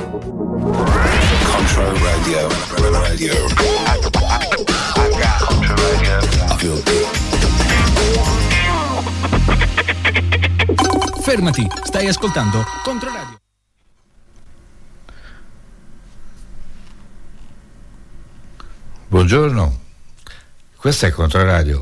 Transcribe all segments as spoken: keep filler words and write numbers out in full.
Contra Radio. Radio. I, I, I got Contra Radio. I feel it. Fermati, stai ascoltando Controradio. Buongiorno, questa è Controradio.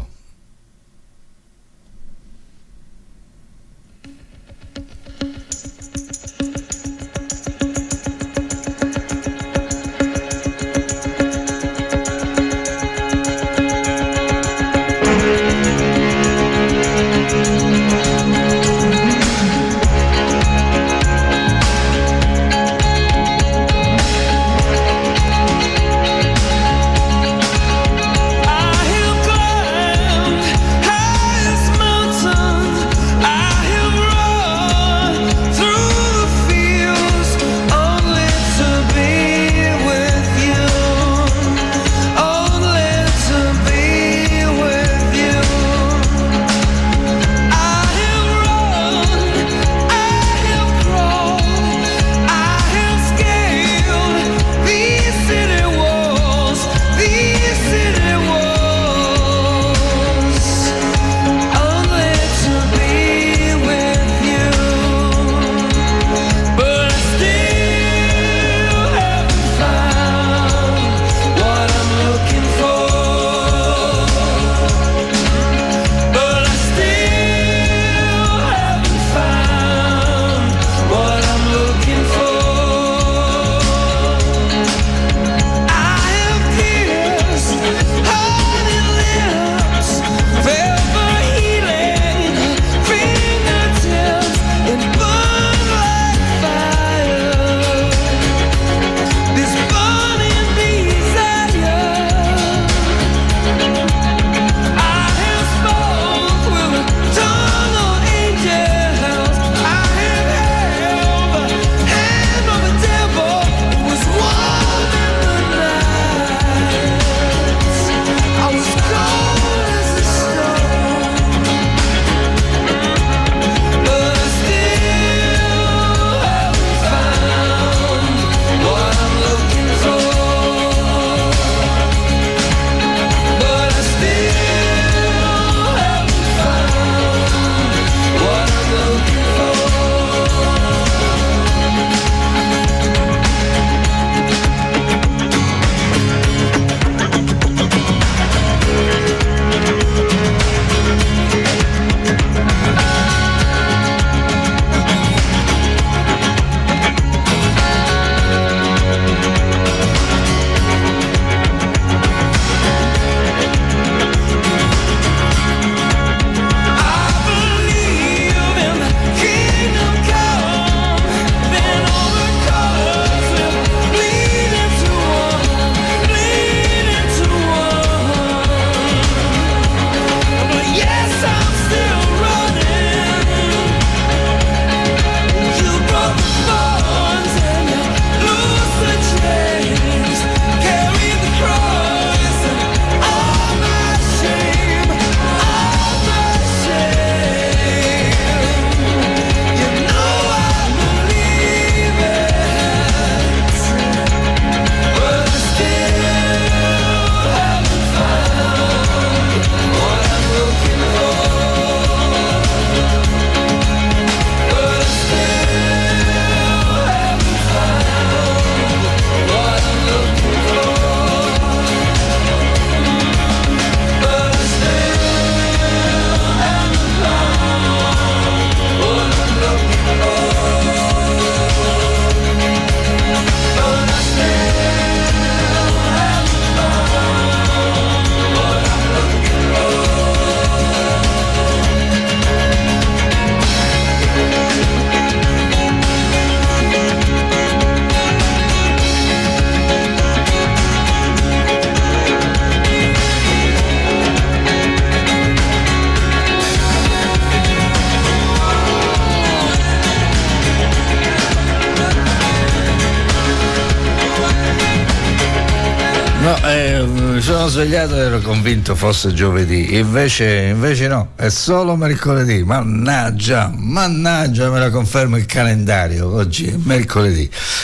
No, eh, mi sono svegliato e ero convinto fosse giovedì, invece, invece no, è solo mercoledì. Mannaggia, mannaggia, me la conferma il calendario, oggi è mercoledì.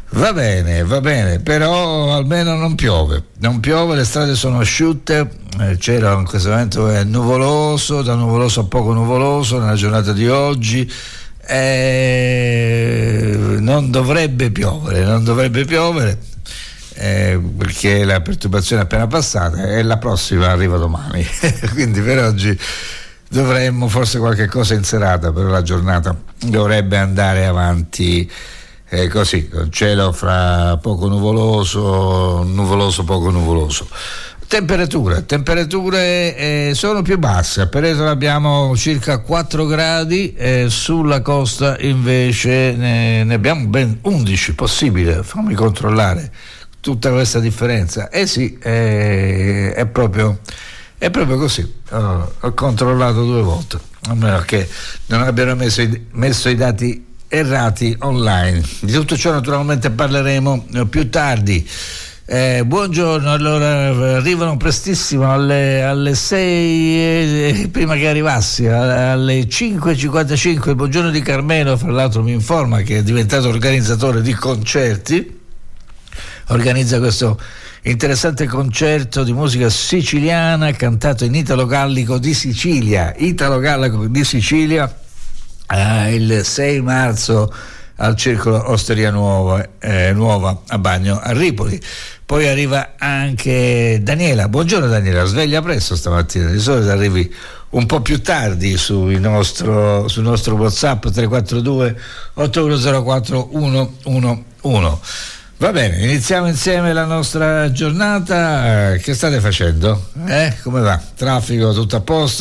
Va bene, va bene, però almeno non piove, non piove, le strade sono asciutte, eh, c'era in questo momento è nuvoloso, da nuvoloso a poco nuvoloso nella giornata di oggi, eh, non dovrebbe piovere, non dovrebbe piovere, eh, perché la perturbazione è appena passata e la prossima arriva domani, quindi per oggi dovremmo forse qualche cosa in serata, però la giornata dovrebbe andare avanti. Eh, così, con cielo fra poco nuvoloso, nuvoloso, poco nuvoloso. Temperature, temperature eh, sono più basse, a Peretola abbiamo circa quattro gradi, eh, sulla costa invece ne, ne abbiamo ben undici, possibile, fammi controllare tutta questa differenza. Eh sì, eh, è proprio, è proprio così, oh, ho controllato due volte, a meno che non abbiano messo i, messo i dati errati online. Di tutto ciò naturalmente parleremo più tardi. Eh, buongiorno, allora arrivano prestissimo alle, alle sei, eh, prima che arrivassi alle cinque e cinquantacinque. Il buongiorno di Carmelo, fra l'altro mi informa che è diventato organizzatore di concerti, organizza questo interessante concerto di musica siciliana cantato in Italo Gallico di Sicilia, Italo Gallico di Sicilia, Uh, il sei marzo al Circolo Osteria Nuova, eh, Nuova a Bagno a Ripoli. Poi arriva anche Daniela. Buongiorno Daniela, sveglia presto stamattina, di solito arrivi un po' più tardi sul nostro, sul nostro WhatsApp tre quattro due otto uno zero quattro uno uno uno. Va bene, iniziamo insieme la nostra giornata. Che state facendo? Eh? Come va? Traffico tutto a posto?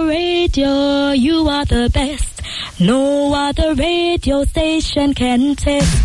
other radio, you are the best. No other radio station can test.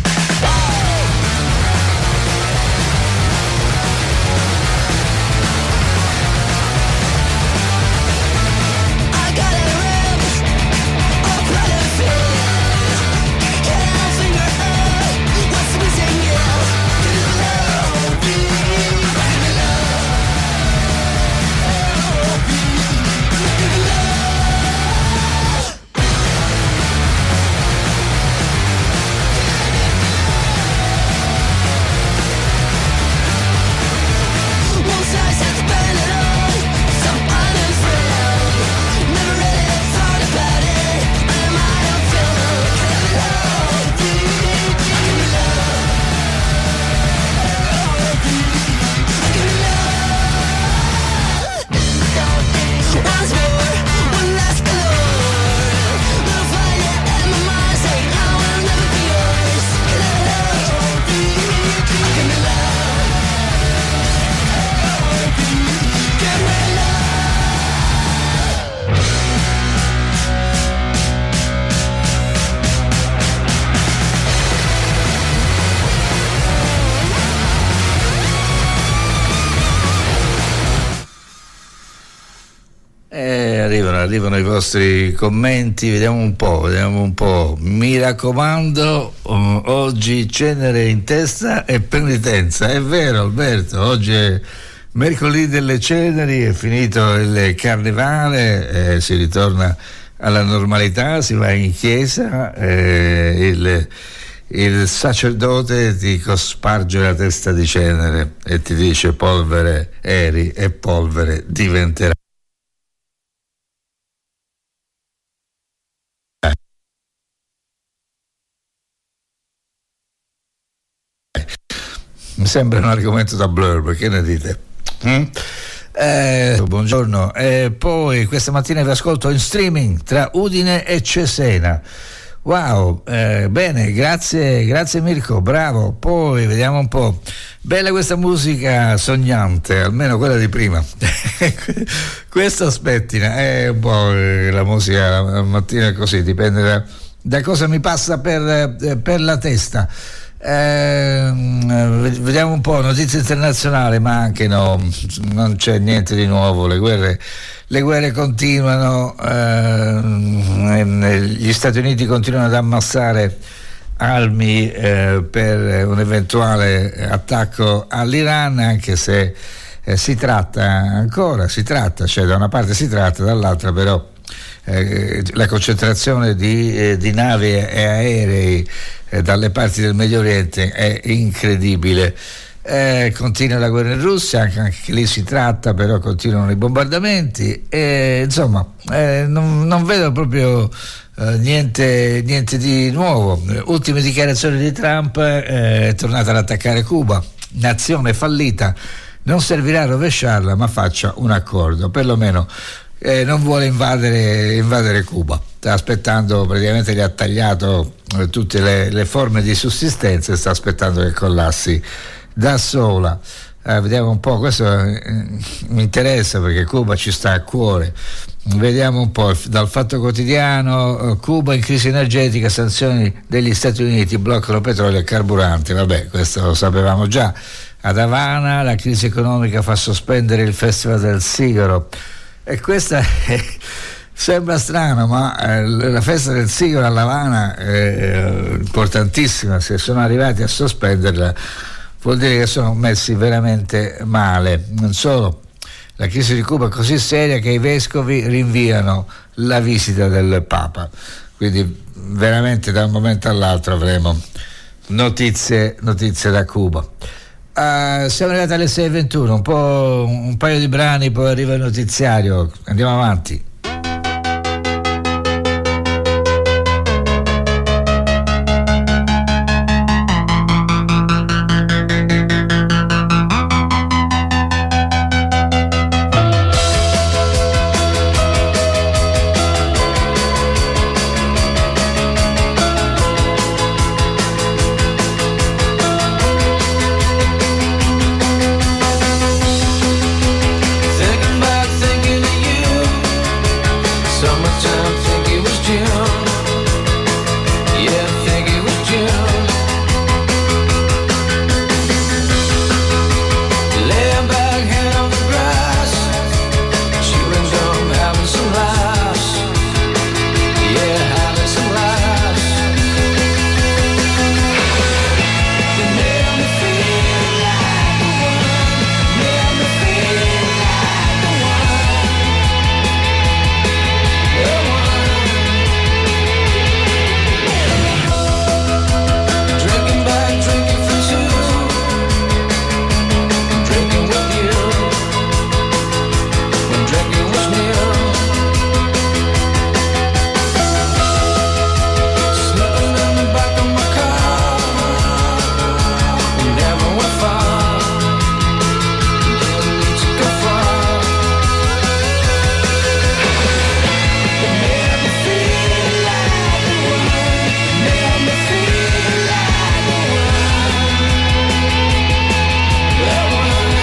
Arrivano i vostri commenti, vediamo un po', vediamo un po'. Mi raccomando, um, oggi cenere in testa e penitenza. È vero, Alberto, oggi è mercoledì delle ceneri, è finito il carnevale, eh, si ritorna alla normalità, si va in chiesa, eh, il, il sacerdote ti cosparge la testa di cenere e ti dice: polvere eri e polvere diventerai. Mi sembra un argomento da Blur, che ne dite? Mm? Eh, buongiorno. E poi questa mattina vi ascolto in streaming tra Udine e Cesena. Wow, eh, bene, grazie, grazie Mirko, bravo. Poi vediamo un po'. Bella questa musica sognante, almeno quella di prima. Questa aspettina è un po' la musica la mattina così, dipende da, da cosa mi passa per, per la testa. Eh, vediamo un po', notizie internazionali, ma anche no, non c'è niente di nuovo, le guerre, le guerre continuano, eh, gli Stati Uniti continuano ad ammassare armi eh, per un eventuale attacco all'Iran, anche se eh, si tratta ancora, si tratta, cioè da una parte si tratta, dall'altra però Eh, la concentrazione di, eh, di navi e aerei eh, dalle parti del Medio Oriente è incredibile. Eh, continua la guerra in Russia, anche, anche lì si tratta, però continuano i bombardamenti e insomma eh, non, non vedo proprio eh, niente, niente di nuovo. Ultime dichiarazioni di Trump, eh, è tornato ad attaccare Cuba, nazione fallita, non servirà a rovesciarla, ma faccia un accordo, perlomeno Eh, non vuole invadere, invadere Cuba, sta aspettando, praticamente gli ha tagliato eh, tutte le, le forme di sussistenza e sta aspettando che collassi da sola. Eh, vediamo un po', questo eh, mi interessa perché Cuba ci sta a cuore. Vediamo un po' dal Fatto Quotidiano: eh, Cuba in crisi energetica, sanzioni degli Stati Uniti bloccano petrolio e carburanti. Vabbè, questo lo sapevamo già. Ad Havana la crisi economica fa sospendere il Festival del Sigaro. E questa è, sembra strano, ma eh, la festa del sigaro a Havana è importantissima. Se sono arrivati a sospenderla vuol dire che sono messi veramente male. Non solo, la crisi di Cuba è così seria che i vescovi rinviano la visita del Papa, quindi veramente da un momento all'altro avremo notizie, notizie da Cuba. Uh, siamo arrivati alle sei e ventuno, un po', un paio di brani, poi arriva il notiziario, andiamo avanti. Thinking about thinking of you. Summertime, think it was June. Yeah, I think it was June. Laying back, hand on the grass, chewing gum, having some laughs. Yeah, having some laughs. You made me feel like the one. Made me feel like the one. The one. Drinking back, drinking for two. Drinking with you. When drinking was new. Slipping in the back of my car. We never went far. Didn't need to go far. You made me feel like the one. Made me feel like the one. The one.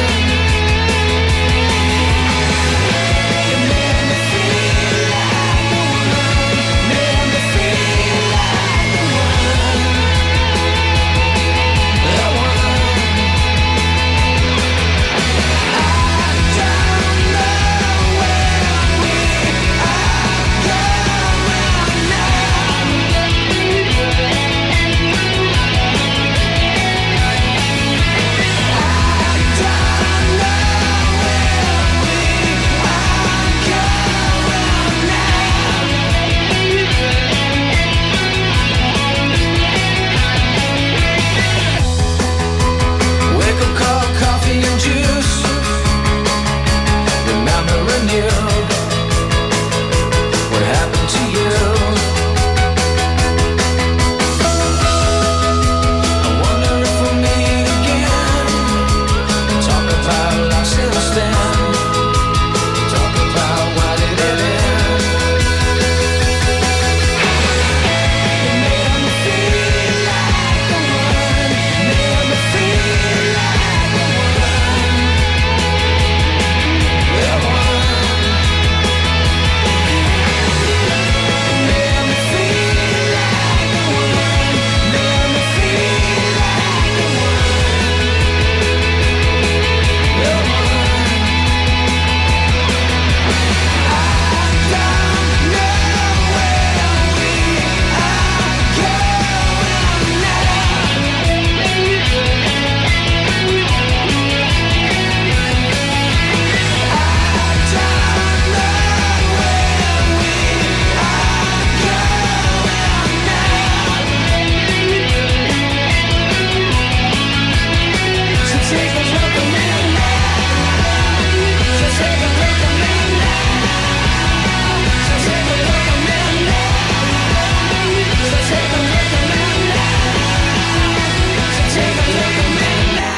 You made me feel like the one. Made me feel like the one. The one. I don't know where we are going now. Wake up, call, coffee and juice. Remembering you. What happened to you? I wonder if we'll meet again. Talk about life since then. Talk about why did it end. You made me feel like the one. Made me feel like the one. The one. Made me feel like the one. Made me feel like the one. The one. I don't know where we are going now. So take a look at me now. So take a look at me now. So take a look at me now. So take a look at me now. So take a look at me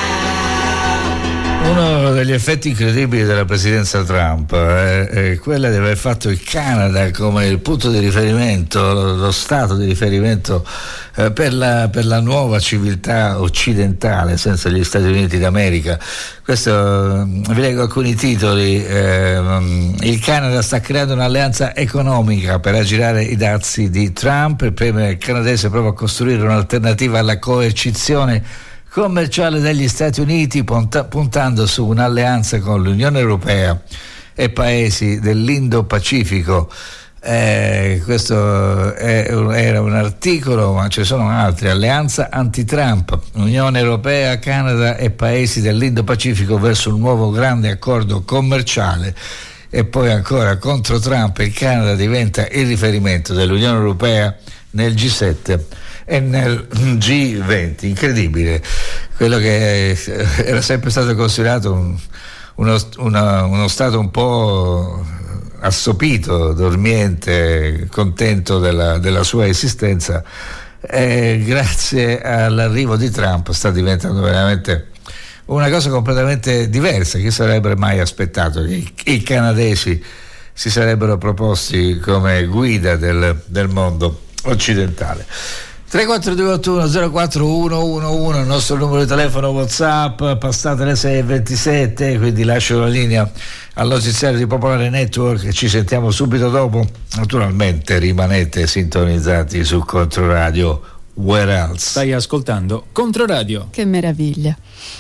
now. Uno degli effetti incredibili della presidenza Trump è, è quella di aver fatto il Canada come il punto di riferimento, lo, lo stato di riferimento eh, per, la, per la nuova civiltà occidentale senza gli Stati Uniti d'America. Questo, eh, vi leggo alcuni titoli. Eh, il Canada sta creando un'alleanza economica per aggirare i dazi di Trump. Il premier canadese prova a costruire un'alternativa alla coercizione commerciale degli Stati Uniti, punta- puntando su un'alleanza con l'Unione Europea e paesi dell'Indo-Pacifico. Eh, questo è, era un articolo, ma ci sono altri. Alleanza anti-Trump, Unione Europea, Canada e paesi dell'Indo-Pacifico verso un nuovo grande accordo commerciale. E poi ancora, contro Trump il Canada diventa il riferimento dell'Unione Europea nel G sette e nel G venti. Incredibile, quello che era sempre stato considerato un, uno, una, uno stato un po' assopito, dormiente, contento della, della sua esistenza, e grazie all'arrivo di Trump sta diventando veramente una cosa completamente diversa. Chi sarebbe mai aspettato che i, i canadesi si sarebbero proposti come guida del, del mondo occidentale? tre quattro due otto uno zero quattro uno uno uno il nostro numero di telefono WhatsApp, passate le sei e ventisette, quindi lascio la linea al notiziario di Popolare Network e ci sentiamo subito dopo. Naturalmente rimanete sintonizzati su Controradio. Where else? Stai ascoltando Controradio. Che meraviglia.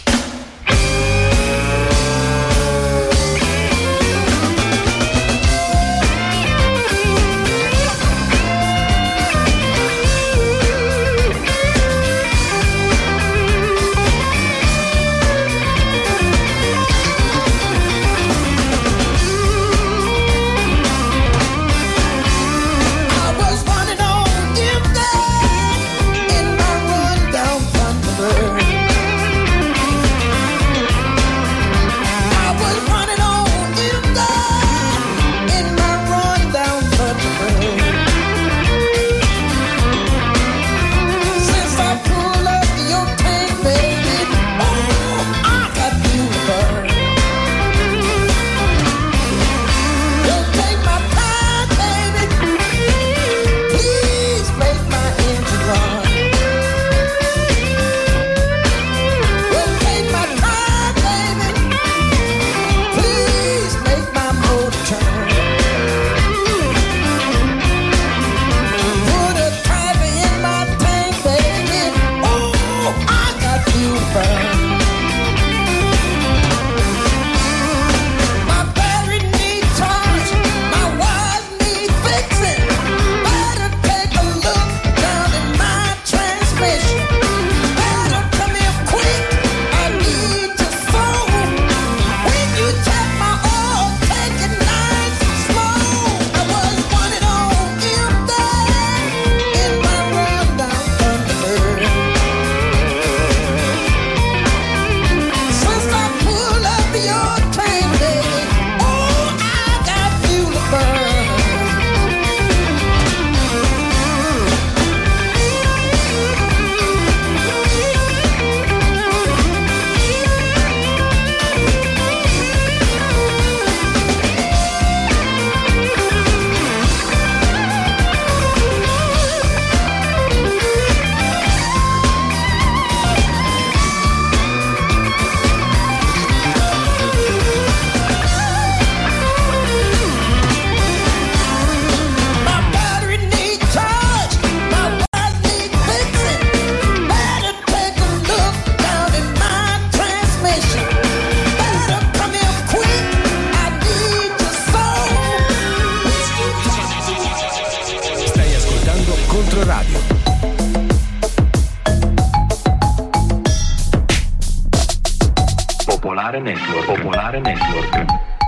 Popolare Network. Popolare Network.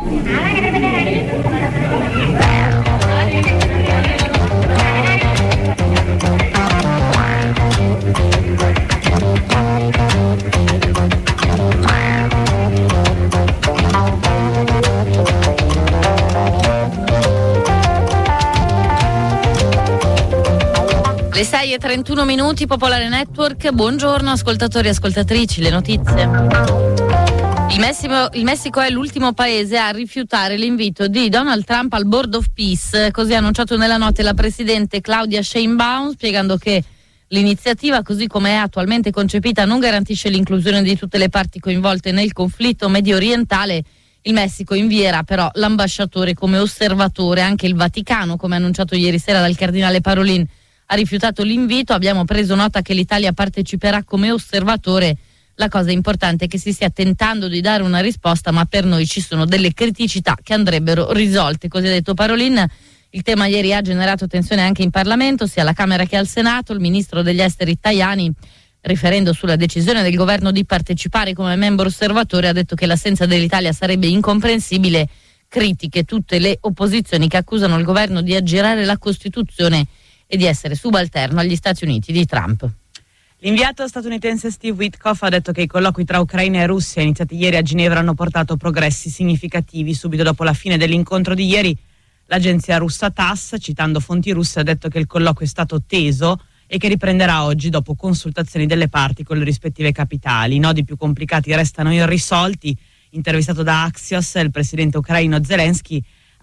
Le sei e trentuno minuti, Popolare Network. Buongiorno ascoltatori e ascoltatrici, le notizie. Il Messico, il Messico è l'ultimo paese a rifiutare l'invito di Donald Trump al Board of Peace, così ha annunciato nella notte la presidente Claudia Sheinbaum, spiegando che l'iniziativa, così come è attualmente concepita, non garantisce l'inclusione di tutte le parti coinvolte nel conflitto medio orientale. Il Messico invierà però l'ambasciatore come osservatore. Anche il Vaticano, come annunciato ieri sera dal cardinale Parolin, ha rifiutato l'invito. Abbiamo preso nota che l'Italia parteciperà come osservatore. La cosa importante è che si stia tentando di dare una risposta, ma per noi ci sono delle criticità che andrebbero risolte, così ha detto Parolin. Il tema ieri ha generato tensione anche in Parlamento, sia alla Camera che al Senato. Il ministro degli esteri Tajani, riferendo sulla decisione del governo di partecipare come membro osservatore, ha detto che l'assenza dell'Italia sarebbe incomprensibile. Critiche tutte le opposizioni che accusano il governo di aggirare la Costituzione e di essere subalterno agli Stati Uniti di Trump. L'inviato statunitense Steve Witkoff ha detto che i colloqui tra Ucraina e Russia iniziati ieri a Ginevra hanno portato progressi significativi. Subito dopo la fine dell'incontro di ieri, l'agenzia russa TASS, citando fonti russe, ha detto che il colloquio è stato teso e che riprenderà oggi dopo consultazioni delle parti con le rispettive capitali. I nodi più complicati restano irrisolti. Intervistato da Axios, il presidente ucraino Zelensky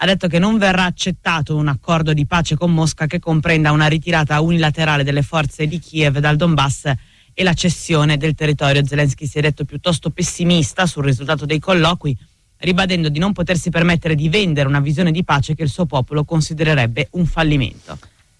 ha detto che non verrà accettato un accordo di pace con Mosca che comprenda una ritirata unilaterale delle forze di Kiev dal Donbass e la cessione del territorio. Zelensky si è detto piuttosto pessimista sul risultato dei colloqui, ribadendo di non potersi permettere di vendere una visione di pace che il suo popolo considererebbe un fallimento.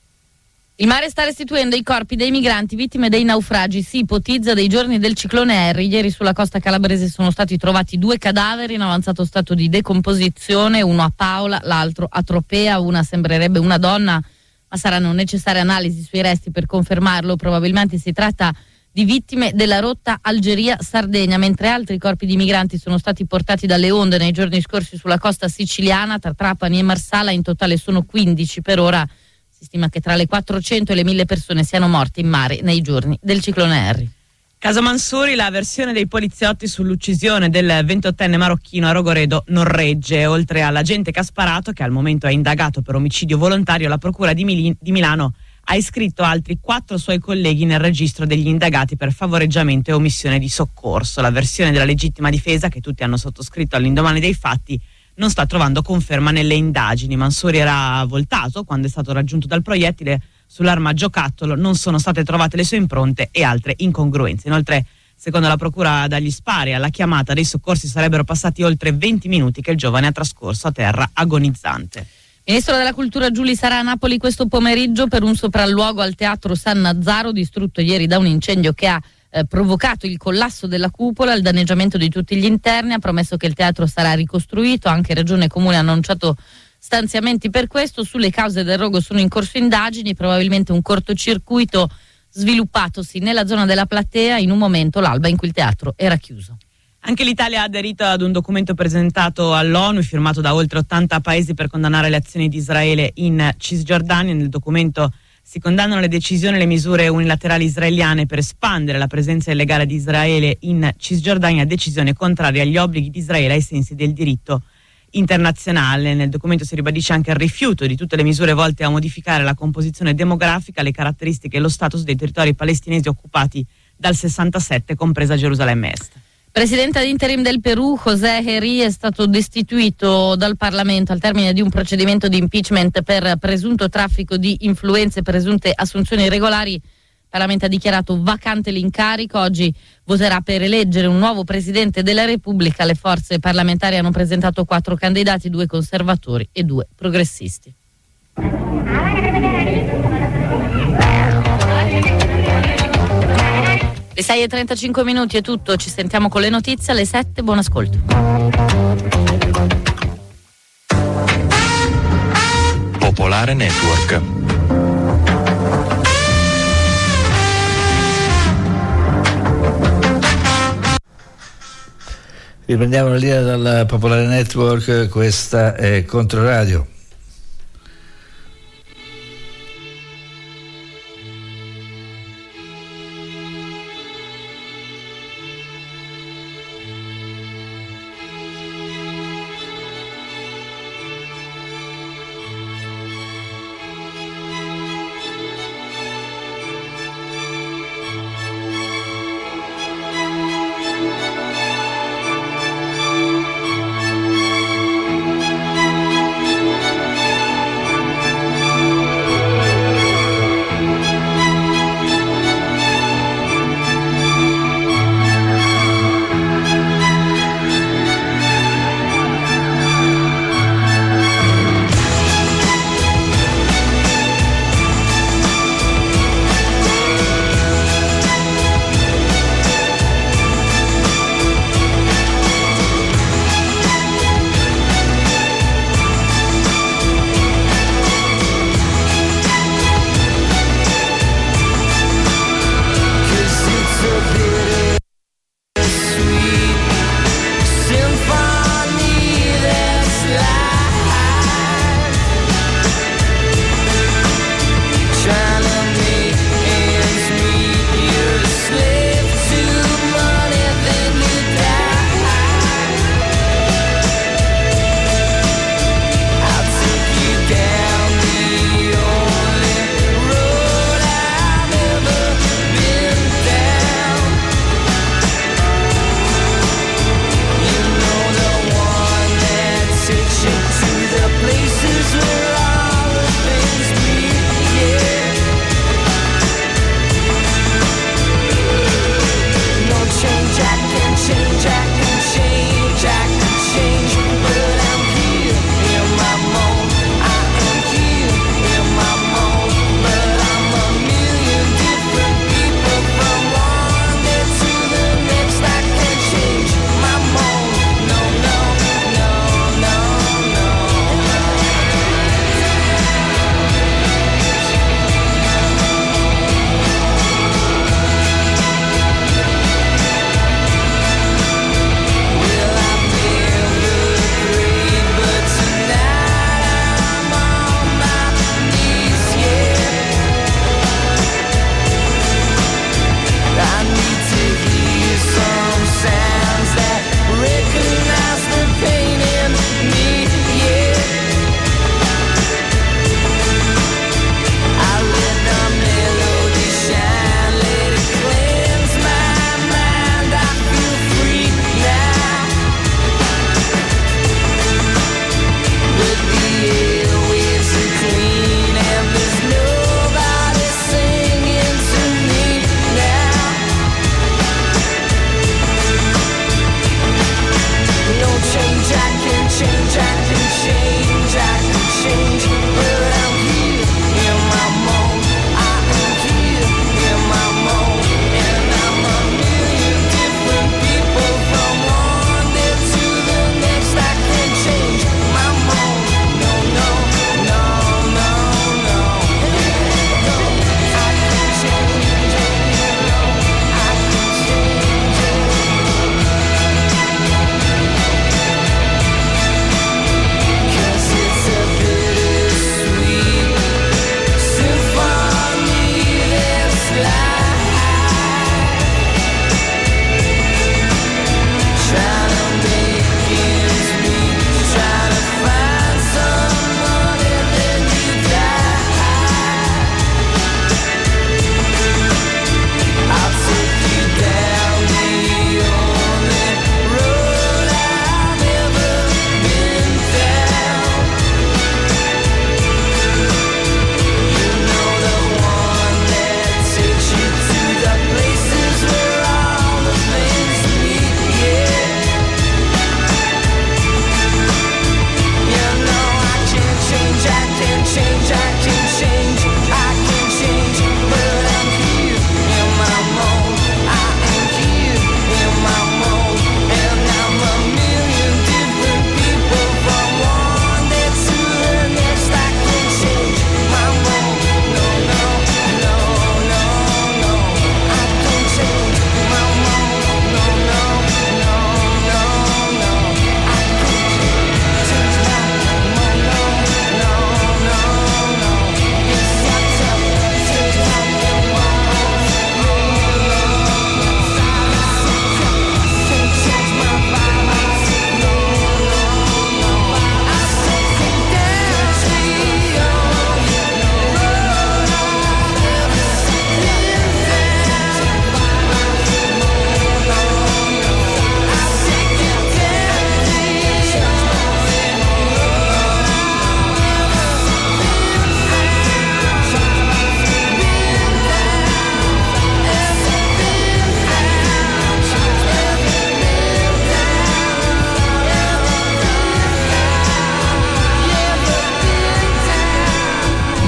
Il mare sta restituendo i corpi dei migranti vittime dei naufragi. Si ipotizza dei giorni del ciclone Harry. Ieri sulla costa calabrese sono stati trovati due cadaveri in avanzato stato di decomposizione, uno a Paola, l'altro a Tropea. Una sembrerebbe una donna, ma saranno necessarie analisi sui resti per confermarlo. Probabilmente si tratta di vittime della rotta Algeria-Sardegna, mentre altri corpi di migranti sono stati portati dalle onde nei giorni scorsi sulla costa siciliana, tra Trapani e Marsala. In totale sono quindici per ora. Si stima che tra le quattrocento e le mille persone siano morte in mare nei giorni del ciclone Harry. Caso Mansuri, la versione dei poliziotti sull'uccisione del ventottenne marocchino a Rogoredo non regge. Oltre all'agente che ha sparato, che al momento è indagato per omicidio volontario, la procura di, Mil- di Milano ha iscritto altri quattro suoi colleghi nel registro degli indagati per favoreggiamento e omissione di soccorso. La versione della legittima difesa, che tutti hanno sottoscritto all'indomani dei fatti, non sta trovando conferma nelle indagini. Mansuri era voltato quando è stato raggiunto dal proiettile. Sull'arma a giocattolo non sono state trovate le sue impronte e altre incongruenze. Inoltre, secondo la procura, dagli spari alla chiamata dei soccorsi sarebbero passati oltre venti minuti che il giovane ha trascorso a terra agonizzante. Ministro della Cultura Giuli sarà a Napoli questo pomeriggio per un sopralluogo al Teatro San Nazzaro, distrutto ieri da un incendio che ha eh, provocato il collasso della cupola, il danneggiamento di tutti gli interni. Ha promesso che il teatro sarà ricostruito, anche Regione e Comune hanno annunciato stanziamenti per questo. Sulle cause del rogo sono in corso indagini, probabilmente un cortocircuito sviluppatosi nella zona della platea in un momento, l'alba, in cui il teatro era chiuso. Anche l'Italia ha aderito ad un documento presentato all'ONU, firmato da oltre ottanta paesi per condannare le azioni di Israele in Cisgiordania. Nel documento si condannano le decisioni e le misure unilaterali israeliane per espandere la presenza illegale di Israele in Cisgiordania, decisione contraria agli obblighi di Israele ai sensi del diritto internazionale. Nel documento si ribadisce anche il rifiuto di tutte le misure volte a modificare la composizione demografica, le caratteristiche e lo status dei territori palestinesi occupati dal sessantasette, compresa Gerusalemme Est. Presidente ad interim del Perù, José Herri, è stato destituito dal Parlamento al termine di un procedimento di impeachment per presunto traffico di influenze e presunte assunzioni irregolari. Il Parlamento ha dichiarato vacante l'incarico. Oggi voterà per eleggere un nuovo Presidente della Repubblica. Le forze parlamentari hanno presentato quattro candidati, due conservatori e due progressisti. Le sei e trentacinque minuti è tutto, ci sentiamo con le notizie alle sette, buon ascolto. Popolare Network. Riprendiamo la linea dal Popolare Network, questa è Controradio.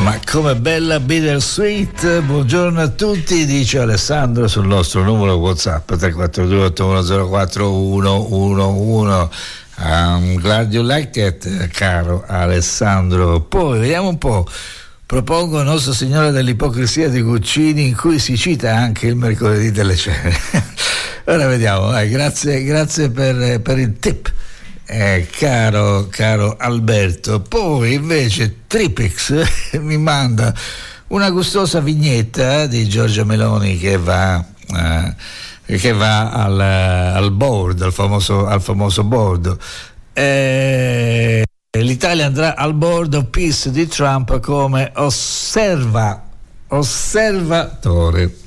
Ma come bella Bittersweet. Buongiorno a tutti, dice Alessandro sul nostro numero WhatsApp tre quattro due otto uno zero quattro uno uno uno. I'm glad you like it, caro Alessandro. Poi vediamo un po'. Propongo Nostro Signore dell'Ipocrisia di Guccini, in cui si cita anche il mercoledì delle ceneri. Ora vediamo, vai, grazie, grazie per, per il tip. Eh, caro, caro Alberto. Poi invece Tripix mi manda una gustosa vignetta di Giorgia Meloni che va eh, che va al, al board, al famoso, al famoso board. Eh, l'Italia andrà al board of peace di Trump come osserva osservatore.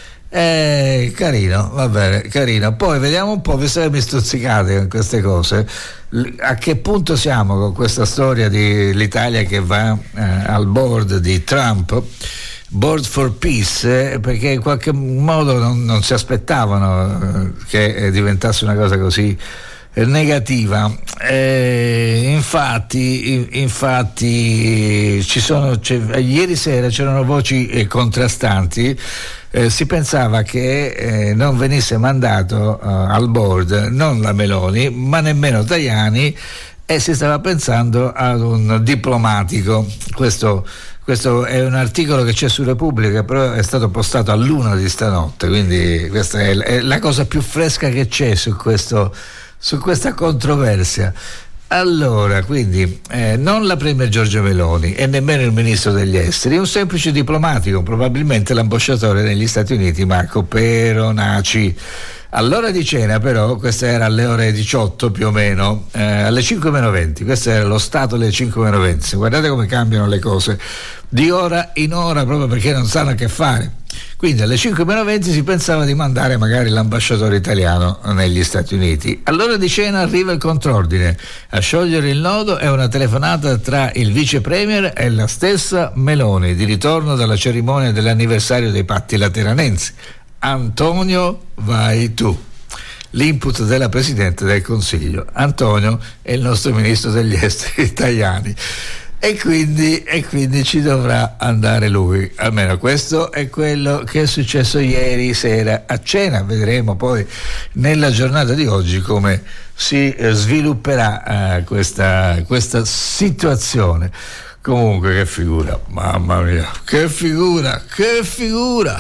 Eh, carino, va bene, carino. Poi vediamo un po', vi siete stuzzicati con queste cose. A che punto siamo con questa storia di l'Italia che va eh, al board di Trump, Board for Peace, eh, perché in qualche modo non, non si aspettavano eh, che diventasse una cosa così eh, negativa. Eh, infatti, infatti ci sono, ieri sera c'erano voci eh, contrastanti. Eh, si pensava che eh, non venisse mandato uh, al board non la Meloni ma nemmeno Tajani, e si stava pensando ad un diplomatico. Questo, questo è un articolo che c'è su Repubblica, però è stato postato all'una di stanotte, quindi questa è, è la cosa più fresca che c'è su, questo, su questa controversia. Allora, quindi eh, non la premier Giorgia Meloni e nemmeno il ministro degli esteri, un semplice diplomatico, probabilmente l'ambasciatore negli Stati Uniti Marco Peronaci. All'ora di cena però, questa era alle ore diciotto più o meno, eh, alle cinque meno venti, questo era lo stato alle cinque meno venti. Guardate come cambiano le cose di ora in ora, proprio perché non sanno che fare. Quindi alle cinque meno venti si pensava di mandare magari l'ambasciatore italiano negli Stati Uniti. All'ora di cena arriva il contrordine. A sciogliere il nodo è una telefonata tra il vice premier e la stessa Meloni, di ritorno dalla cerimonia dell'anniversario dei patti lateranensi. Antonio, vai tu. L'input della Presidente del Consiglio. Antonio è il nostro ministro degli esteri italiani. E quindi, e quindi ci dovrà andare lui. Almeno questo è quello che è successo ieri sera a cena. Vedremo poi nella giornata di oggi come si eh, svilupperà eh, questa, questa situazione. Comunque che figura, mamma mia, che figura, che figura.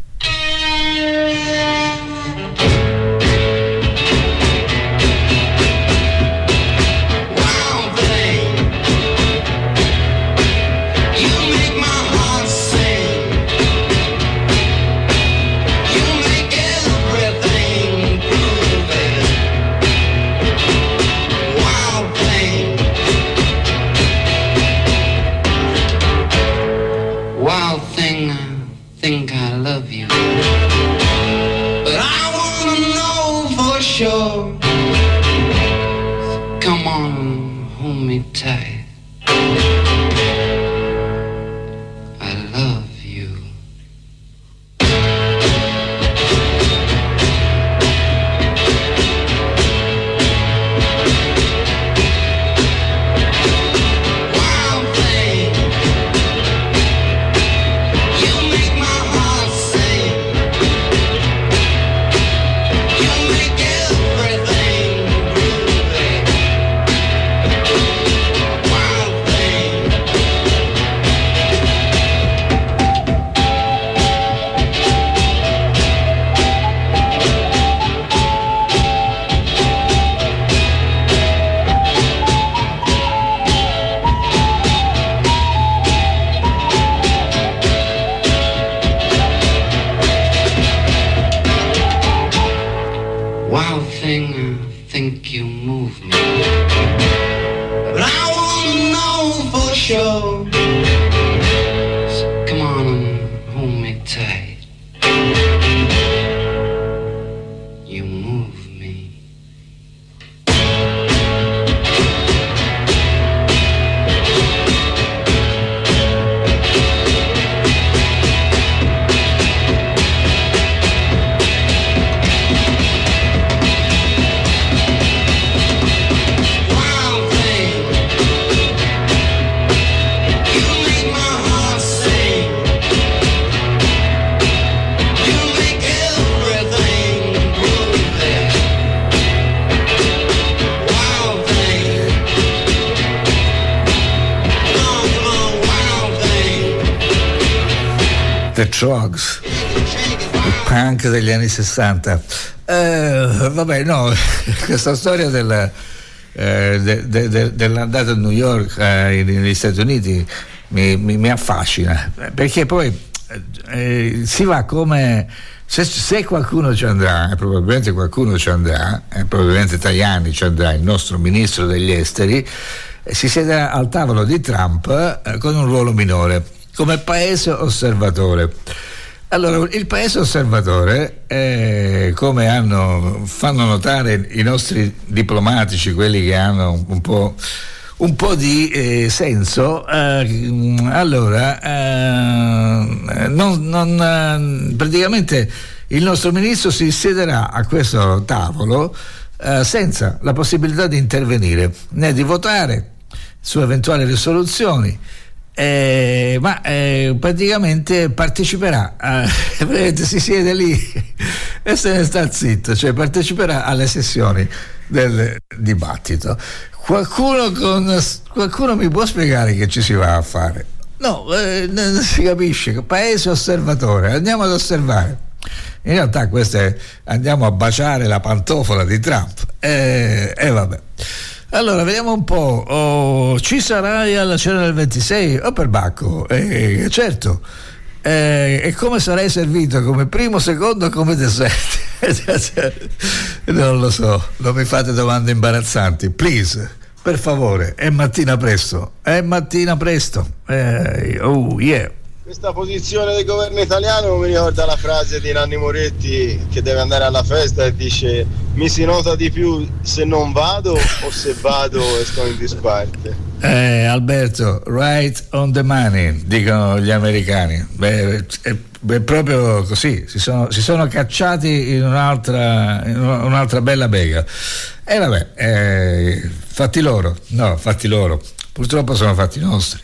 Think I love you, but I wanna know for sure. Come on, hold me tight. I love you. You make The Trogs, il punk degli anni sessanta. Eh, vabbè, no, questa storia del, eh, de, de, de, dell'andata a New York, eh, negli Stati Uniti, mi, mi, mi affascina, perché poi eh, si va come se, se qualcuno ci andrà, e probabilmente qualcuno ci andrà, e probabilmente Tajani ci andrà, il nostro ministro degli esteri, eh, si siederà al tavolo di Trump eh, con un ruolo minore, come paese osservatore. Allora, il paese osservatore, eh, come hanno, fanno notare i nostri diplomatici, quelli che hanno un po', un po' di eh, senso, eh, allora eh, non, non, praticamente il nostro ministro si siederà a questo tavolo eh, senza la possibilità di intervenire né di votare su eventuali risoluzioni. Eh, ma eh, praticamente parteciperà a, si siede lì e se ne sta zitto, cioè parteciperà alle sessioni del dibattito. Qualcuno, con, qualcuno mi può spiegare che ci si va a fare? No, eh, non si capisce. Paese osservatore, andiamo ad osservare. In realtà questo è andiamo a baciare la pantofola di Trump e eh, eh, vabbè. Allora, vediamo un po'. Oh, ci sarai alla cena del ventisei? Oh, per Bacco, eh, certo. Eh, e come sarai servito? Come primo, secondo, come dessert? Non lo so, non mi fate domande imbarazzanti, please, per favore. È mattina presto, è mattina presto. Eh, oh, yeah. Questa posizione del governo italiano mi ricorda la frase di Nanni Moretti che deve andare alla festa e dice: mi si nota di più se non vado o se vado e sto in disparte. Eh, Alberto, right on the money, dicono gli americani. Beh, è, è proprio così, si sono, si sono cacciati in un'altra, in un'altra bella bega. E eh, vabbè, eh, fatti loro, no, fatti loro. Purtroppo sono fatti nostri.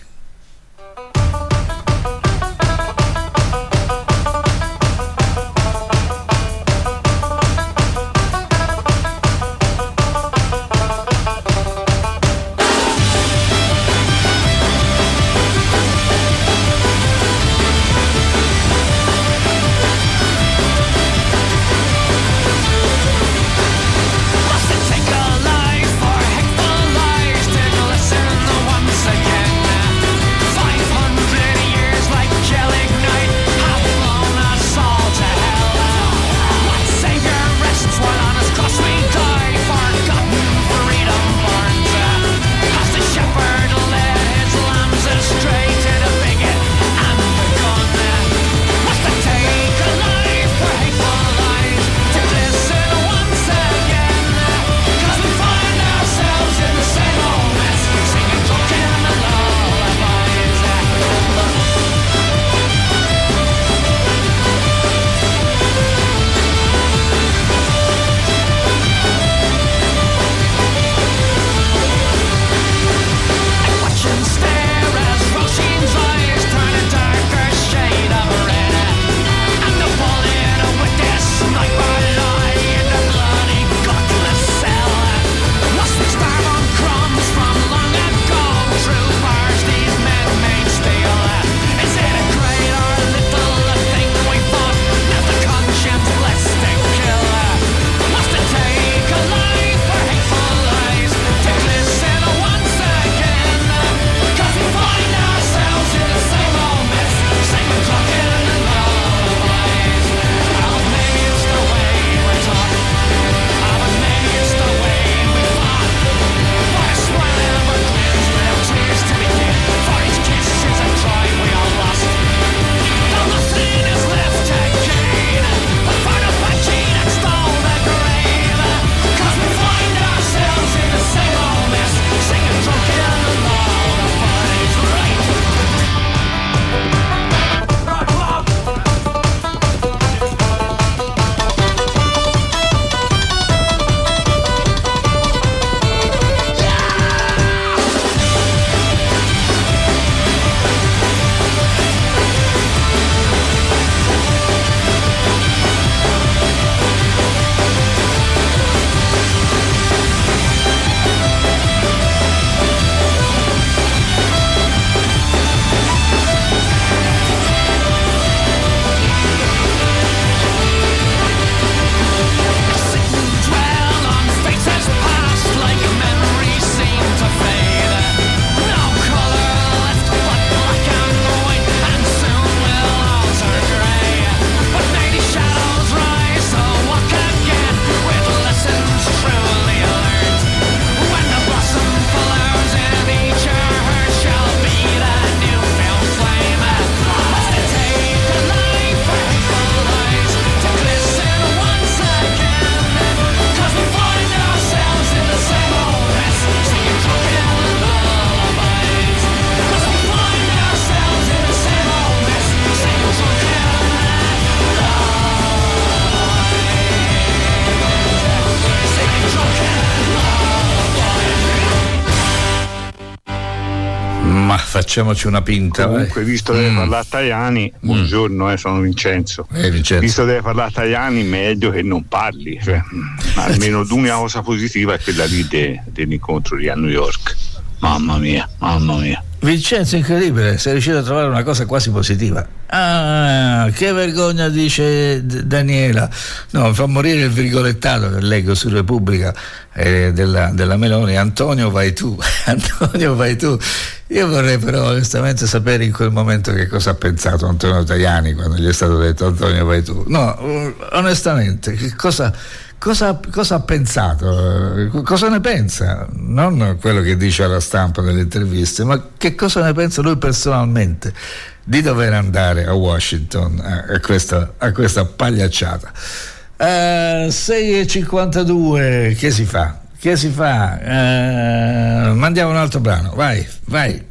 Take a life for a heck of a life. Take a lesson once again. facciamoci una pinta. Comunque, vai. visto che Mm. parlare italiani, Mm. buongiorno, eh, sono Vincenzo. Eh, Vincenzo. Visto che devi parlare italiani, meglio che non parli. Cioè, mm, almeno l'unica cosa positiva è quella lì de- dell'incontro lì a New York. Mamma mia, mamma mia. Vincenzo, incredibile, sei riuscito a trovare una cosa quasi positiva. Ah, che vergogna, dice D- Daniela. No, mi fa morire il virgolettato che leggo su Repubblica eh, della, della Meloni. Antonio vai tu, Antonio vai tu. Io vorrei però onestamente sapere in quel momento che cosa ha pensato Antonio Tajani quando gli è stato detto Antonio vai tu. No, uh, onestamente, che cosa... Cosa, cosa ha pensato? Cosa ne pensa? Non quello che dice alla stampa nelle interviste, ma che cosa ne pensa lui personalmente di dover andare a Washington a, a, questa, a questa pagliacciata? Uh, sei e cinquantadue, che si fa? Che si fa? Uh, mandiamo un altro brano, vai, vai.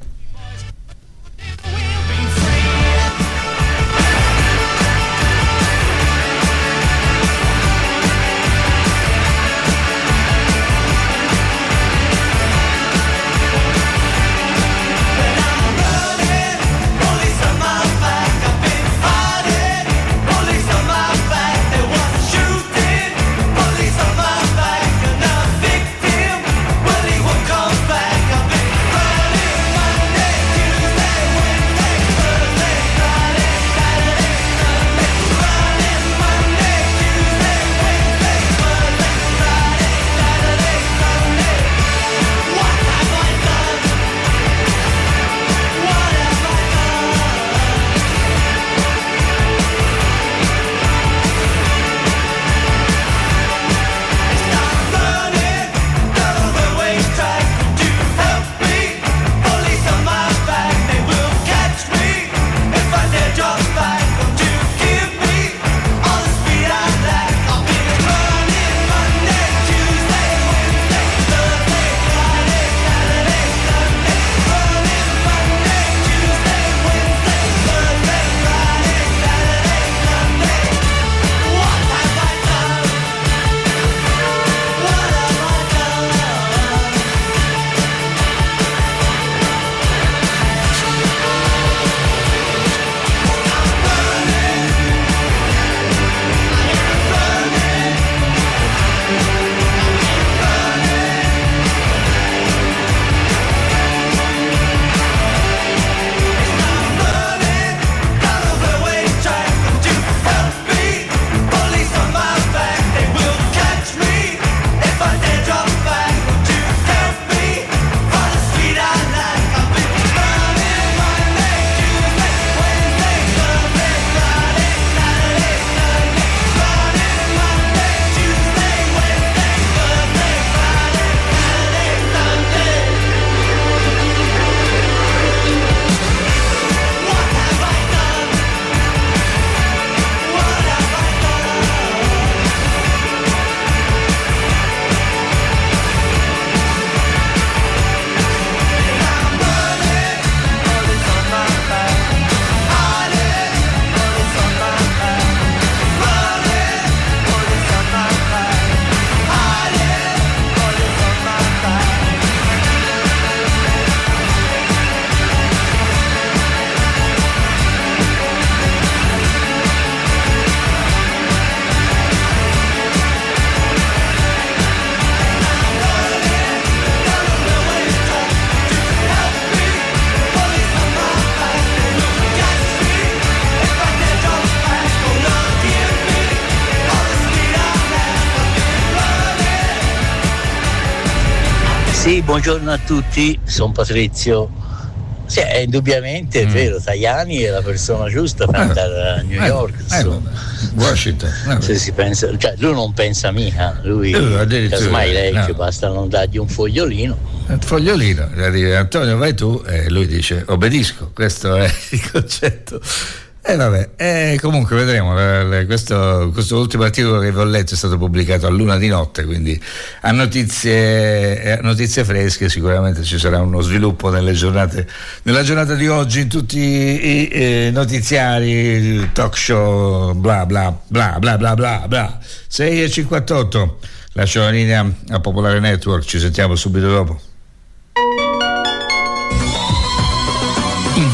Sì, buongiorno a tutti, sono Patrizio. Sì, è indubbiamente è Mm. vero, Tajani è la persona giusta per Eh, andare a New eh, York. eh, insomma. Washington. eh. Se si pensa, cioè lui non pensa mica, lui Eh, addirittura, casomai legge, no. basta non dargli un fogliolino. Il fogliolino, da dire Antonio vai tu e lui dice obbedisco, questo è il concetto. E vabbè, e comunque vedremo. le- le- Questo, questo ultimo articolo che vi ho letto è stato pubblicato a luna di notte, quindi a notizie, a notizie fresche sicuramente ci sarà uno sviluppo nelle giornate, nella giornata di oggi in tutti i eh, notiziari, talk show, bla bla bla bla bla bla bla. sei e cinquantotto, lascio la linea a Popolare Network, ci sentiamo subito dopo.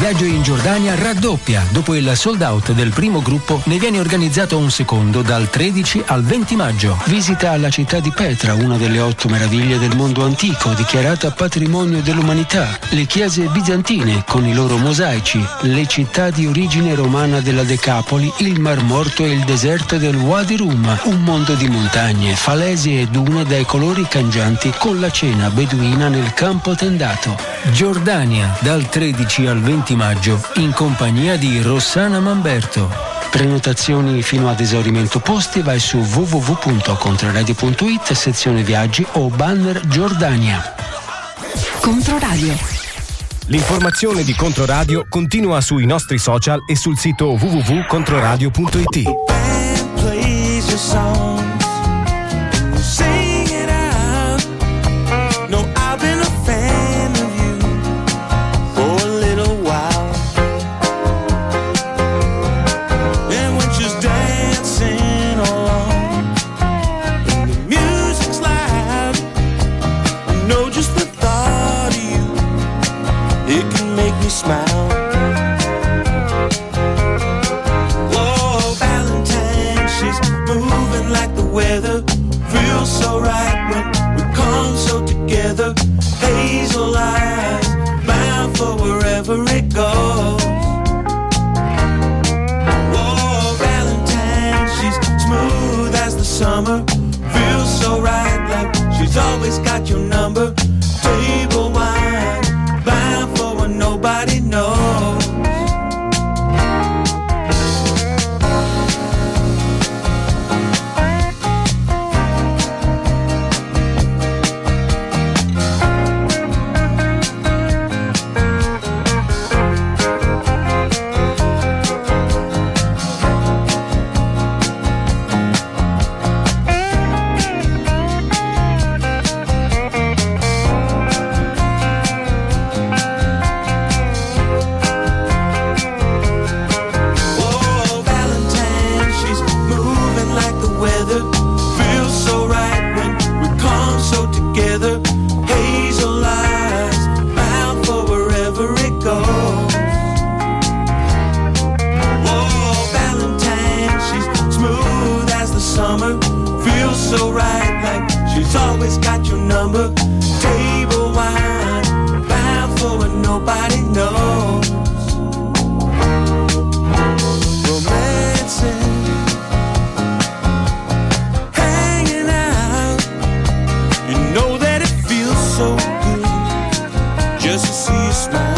viaggio in Giordania raddoppia. Dopo il sold out del primo gruppo, ne viene organizzato un secondo dal tredici al venti maggio. Visita la città di Petra, una delle otto meraviglie del mondo antico, dichiarata patrimonio dell'umanità. Le chiese bizantine con i loro mosaici, le città di origine romana della Decapoli, il Mar Morto e il deserto del Wadi Rum, un mondo di montagne, falesi e dune dai colori cangianti, con la cena beduina nel campo tendato. Giordania, dal tredici al venti maggio, in compagnia di Rossana Mamberto. Prenotazioni fino ad esaurimento posti, vai su w w w punto controradio punto i t, sezione viaggi o banner Giordania. Controradio. L'informazione di Controradio continua sui nostri social e sul sito w w w punto controradio punto i t. Smile. Whoa, Valentine, she's moving like the weather. Feels so right when we come so together. Hazel eyes, bound for wherever it goes. Whoa, Valentine, she's smooth as the summer. Feels so right, like she's always got your number. Table wine, bound for when nobody knows. So right, like she's always got your number. Table wine, bound for when nobody knows. Romancing, hanging out. You know that it feels so good just to see you smile.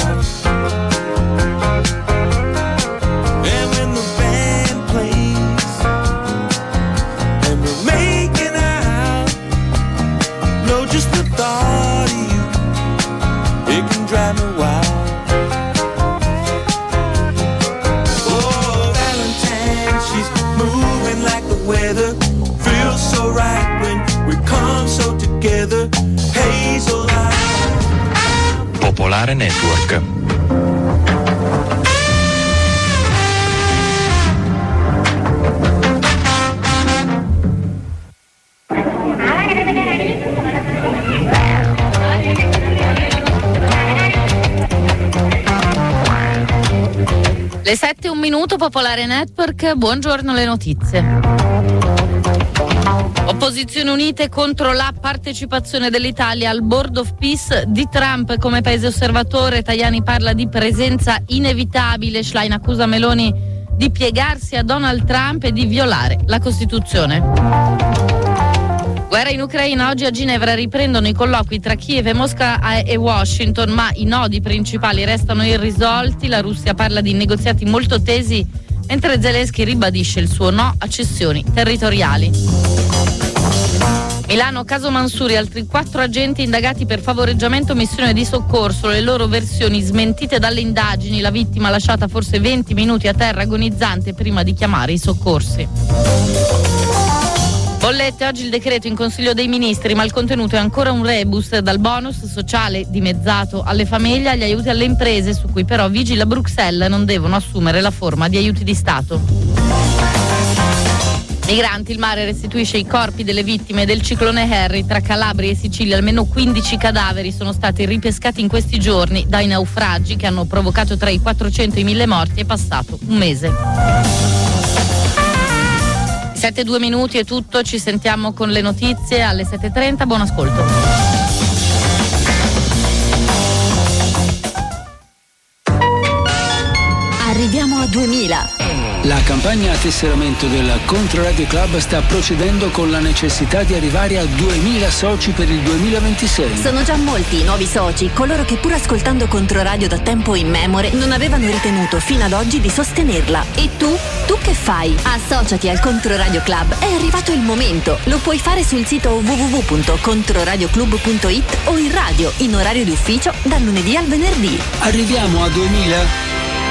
And when the band plays and we're making just the thought of you, it can drive me wild. Oh, Valentine, she's moving like the weather. Feels so right when we come so together. Hazel eyes. Popolare Network. Le sette e un minuto, Popolare Network, buongiorno le notizie. Opposizioni unite contro la partecipazione dell'Italia al Board of Peace di Trump come paese osservatore. Tajani parla di presenza inevitabile. Schlein accusa Meloni di piegarsi a Donald Trump e di violare la Costituzione. Guerra in Ucraina, oggi a Ginevra riprendono i colloqui tra Kiev e Mosca e Washington, ma i nodi principali restano irrisolti. La Russia parla di negoziati molto tesi, mentre Zelensky ribadisce il suo no a cessioni territoriali. Milano, caso Mansuri, altri quattro agenti indagati per favoreggiamento o missione di soccorso, le loro versioni smentite dalle indagini, la vittima lasciata forse venti minuti a terra agonizzante prima di chiamare i soccorsi. Bollette, oggi il decreto in Consiglio dei Ministri, ma il contenuto è ancora un rebus, dal bonus sociale dimezzato alle famiglie agli aiuti alle imprese, su cui però vigila Bruxelles, non devono assumere la forma di aiuti di Stato. Migranti, il mare restituisce i corpi delle vittime del ciclone Harry. Tra Calabria e Sicilia almeno quindici cadaveri sono stati ripescati in questi giorni dai naufragi che hanno provocato tra i quattrocento e i mille morti. È passato un mese. sette e due minuti è tutto, ci sentiamo con le notizie alle sette e trenta, buon ascolto. Arriviamo a duemila. La campagna a tesseramento del Controradio Club sta procedendo con la necessità di arrivare a duemila soci per il duemilaventisei. Sono già molti i nuovi soci, coloro che pur ascoltando Controradio da tempo immemore non avevano ritenuto fino ad oggi di sostenerla. E tu? Tu che fai? Associati al Controradio Club, è arrivato il momento. Lo puoi fare sul sito w w w punto controradioclub punto it o in radio, in orario di ufficio, dal lunedì al venerdì. Arriviamo a duemila?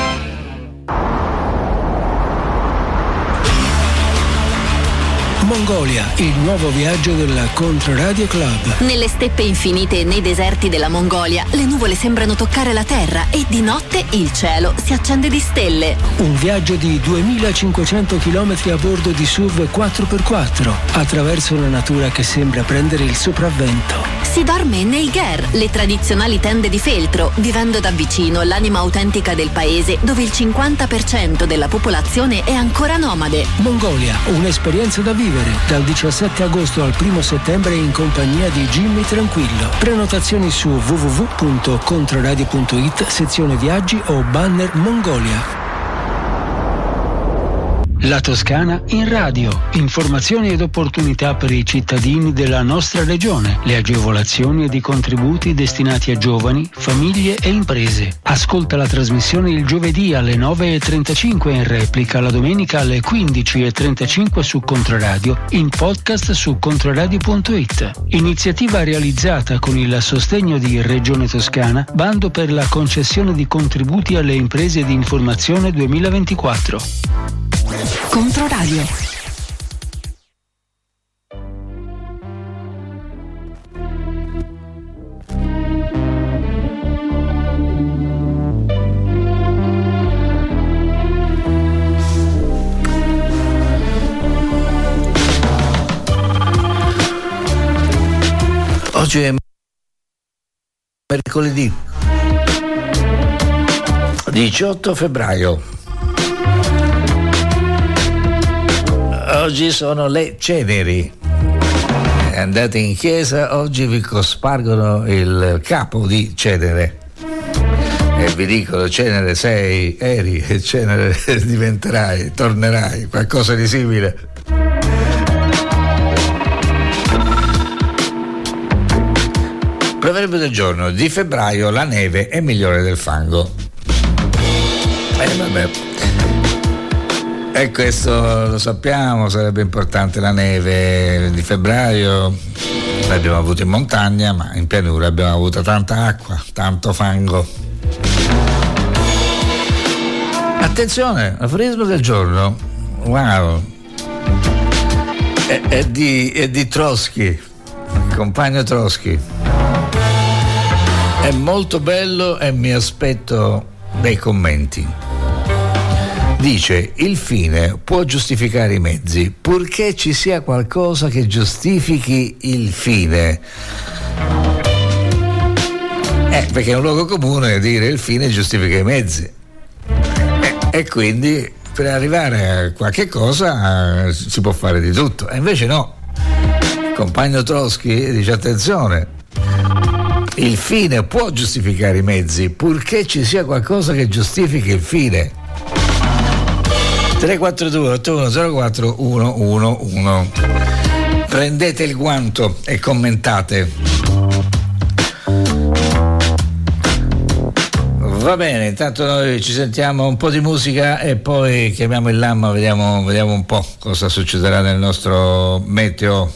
Mongolia, il nuovo viaggio della Controradio Club. Nelle steppe infinite e nei deserti della Mongolia, le nuvole sembrano toccare la terra e di notte il cielo si accende di stelle. Un viaggio di duemilacinquecento chilometri a bordo di S U V quattro per quattro, attraverso una natura che sembra prendere il sopravvento. Si dorme nei ger, le tradizionali tende di feltro, vivendo da vicino l'anima autentica del paese, dove il cinquanta per cento della popolazione è ancora nomade. Mongolia, un'esperienza da vivere, dal diciassette agosto al primo settembre in compagnia di Jimmy Tranquillo. Prenotazioni su w w w punto controradio punto it, sezione viaggi o banner Mongolia. La Toscana in radio. Informazioni ed opportunità per i cittadini della nostra regione. Le agevolazioni ed i contributi destinati a giovani, famiglie e imprese. Ascolta la trasmissione il giovedì alle nove e trentacinque in replica, la domenica alle quindici e trentacinque su Controradio, in podcast su controradio punto it. Iniziativa realizzata con il sostegno di Regione Toscana, bando per la concessione di contributi alle imprese di informazione duemilaventiquattro. Controradio. Oggi è mercoledì diciotto febbraio. Oggi sono le ceneri. Andate in chiesa, oggi vi cospargono il capo di cenere e vi dicono: cenere sei, eri, e cenere diventerai, tornerai, qualcosa di simile. Proverbio del giorno: di febbraio la neve è migliore del fango. Eh vabbè. E questo lo sappiamo, sarebbe importante la neve di febbraio, l'abbiamo avuto in montagna, ma in pianura abbiamo avuto tanta acqua, tanto fango. Attenzione, l'aforismo del giorno, wow, è, è, di, è di Trotsky, il compagno Trotsky. È molto bello e mi aspetto dei commenti. Dice: il fine può giustificare i mezzi, purché ci sia qualcosa che giustifichi il fine. Eh, perché è un luogo comune dire il fine giustifica i mezzi. E, e quindi per arrivare a qualche cosa eh, si può fare di tutto. E invece no. Il compagno Trotsky dice: attenzione, il fine può giustificare i mezzi, purché ci sia qualcosa che giustifichi il fine. tre quattro due otto uno zero quattro uno uno uno. Prendete il guanto e commentate. Va bene, intanto noi ci sentiamo un po' di musica e poi chiamiamo il Lamma, vediamo, vediamo un po' cosa succederà nel nostro meteo.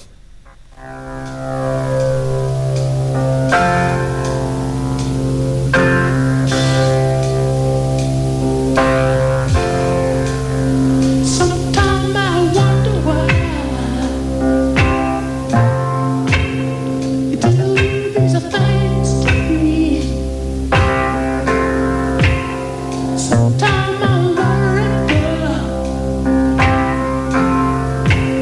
Sometimes I worry, girl.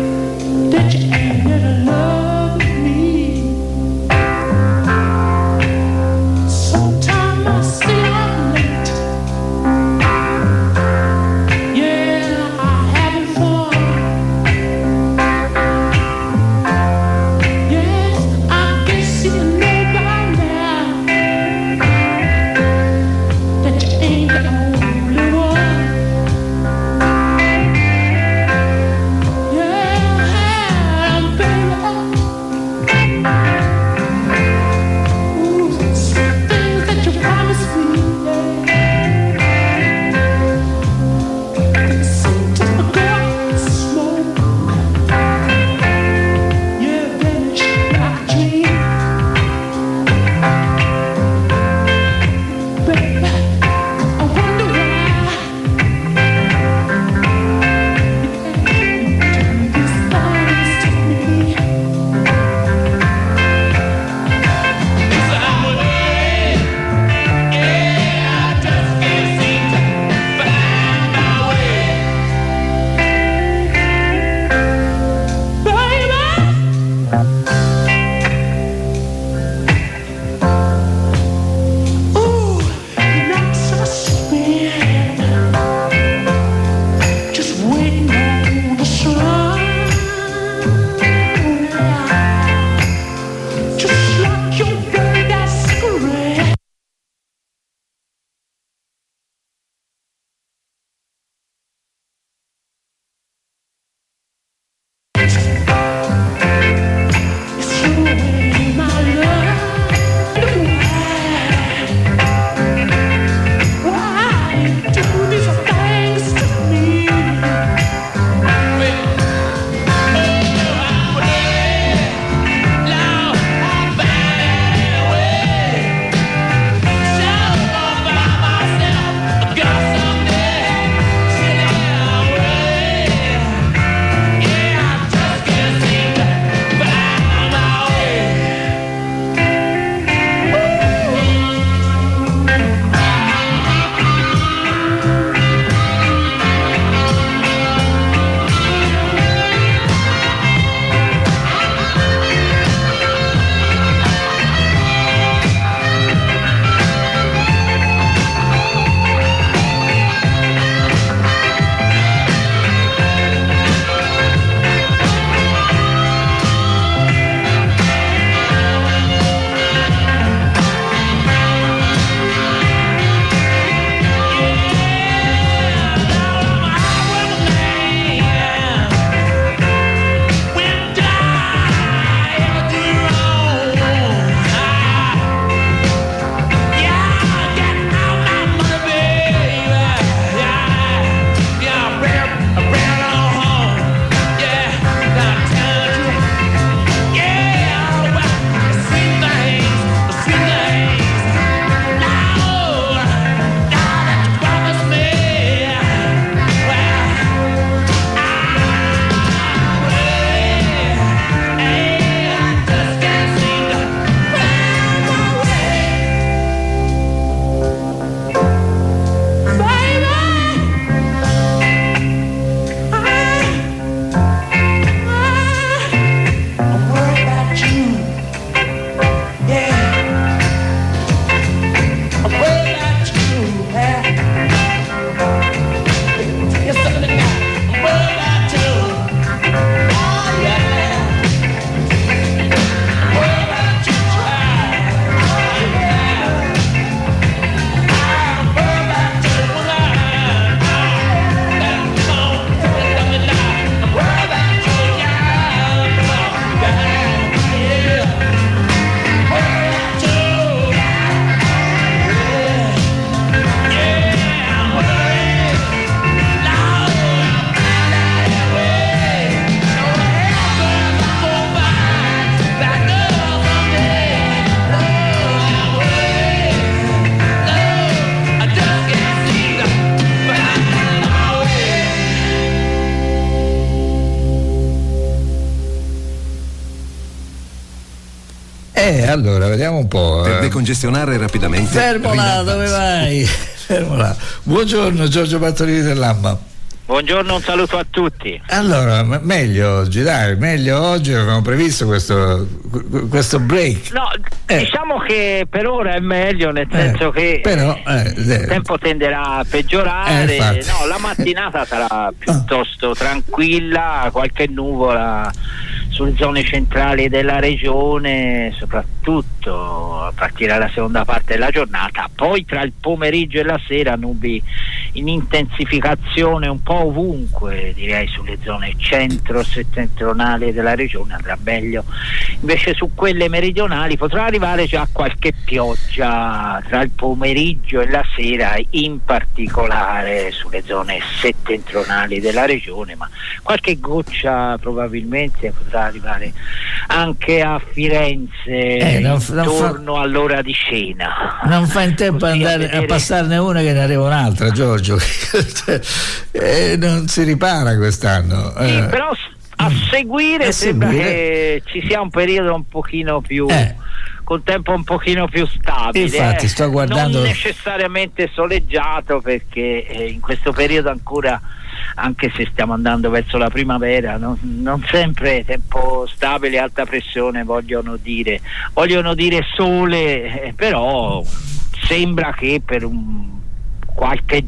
Eh, allora, vediamo un po'. Per eh. decongestionare rapidamente. Fermo là, dove vai? Fermo là. Buongiorno Giorgio Bartolini dell'Amba. Buongiorno, un saluto a tutti. Allora, m- meglio oggi, dai, meglio oggi, avevamo previsto questo, questo break. No, Eh. diciamo che per ora è meglio, nel senso che però, eh, il tempo tenderà a peggiorare. Eh, infatti. no, la mattinata sarà piuttosto tranquilla, qualche nuvola sulle zone centrali della regione, soprattutto a partire dalla seconda parte della giornata. Poi tra il pomeriggio e la sera nubi in intensificazione un po' ovunque, direi sulle zone centro-settentrionali della regione andrà meglio. Invece su quelle meridionali potrà arrivare già qualche pioggia tra il pomeriggio e la sera, in particolare sulle zone settentrionali della regione, ma qualche goccia probabilmente potrà arrivare anche a Firenze Eh, non f- non fa- intorno all'ora di cena. Non fa in tempo Così andare a vedere- a passarne una che ne arriva un'altra, Giorgio. Cioè, eh, non si ripara quest'anno. Sì, Eh. però s- a seguire A sembra seguire. che ci sia un periodo un pochino più Eh. con tempo un pochino più stabile. Infatti, eh. sto guardando- Non necessariamente soleggiato, perché eh, in questo periodo ancora, anche se stiamo andando verso la primavera, non, non sempre tempo stabile, alta pressione vogliono dire vogliono dire sole, eh, però sembra che per un qualche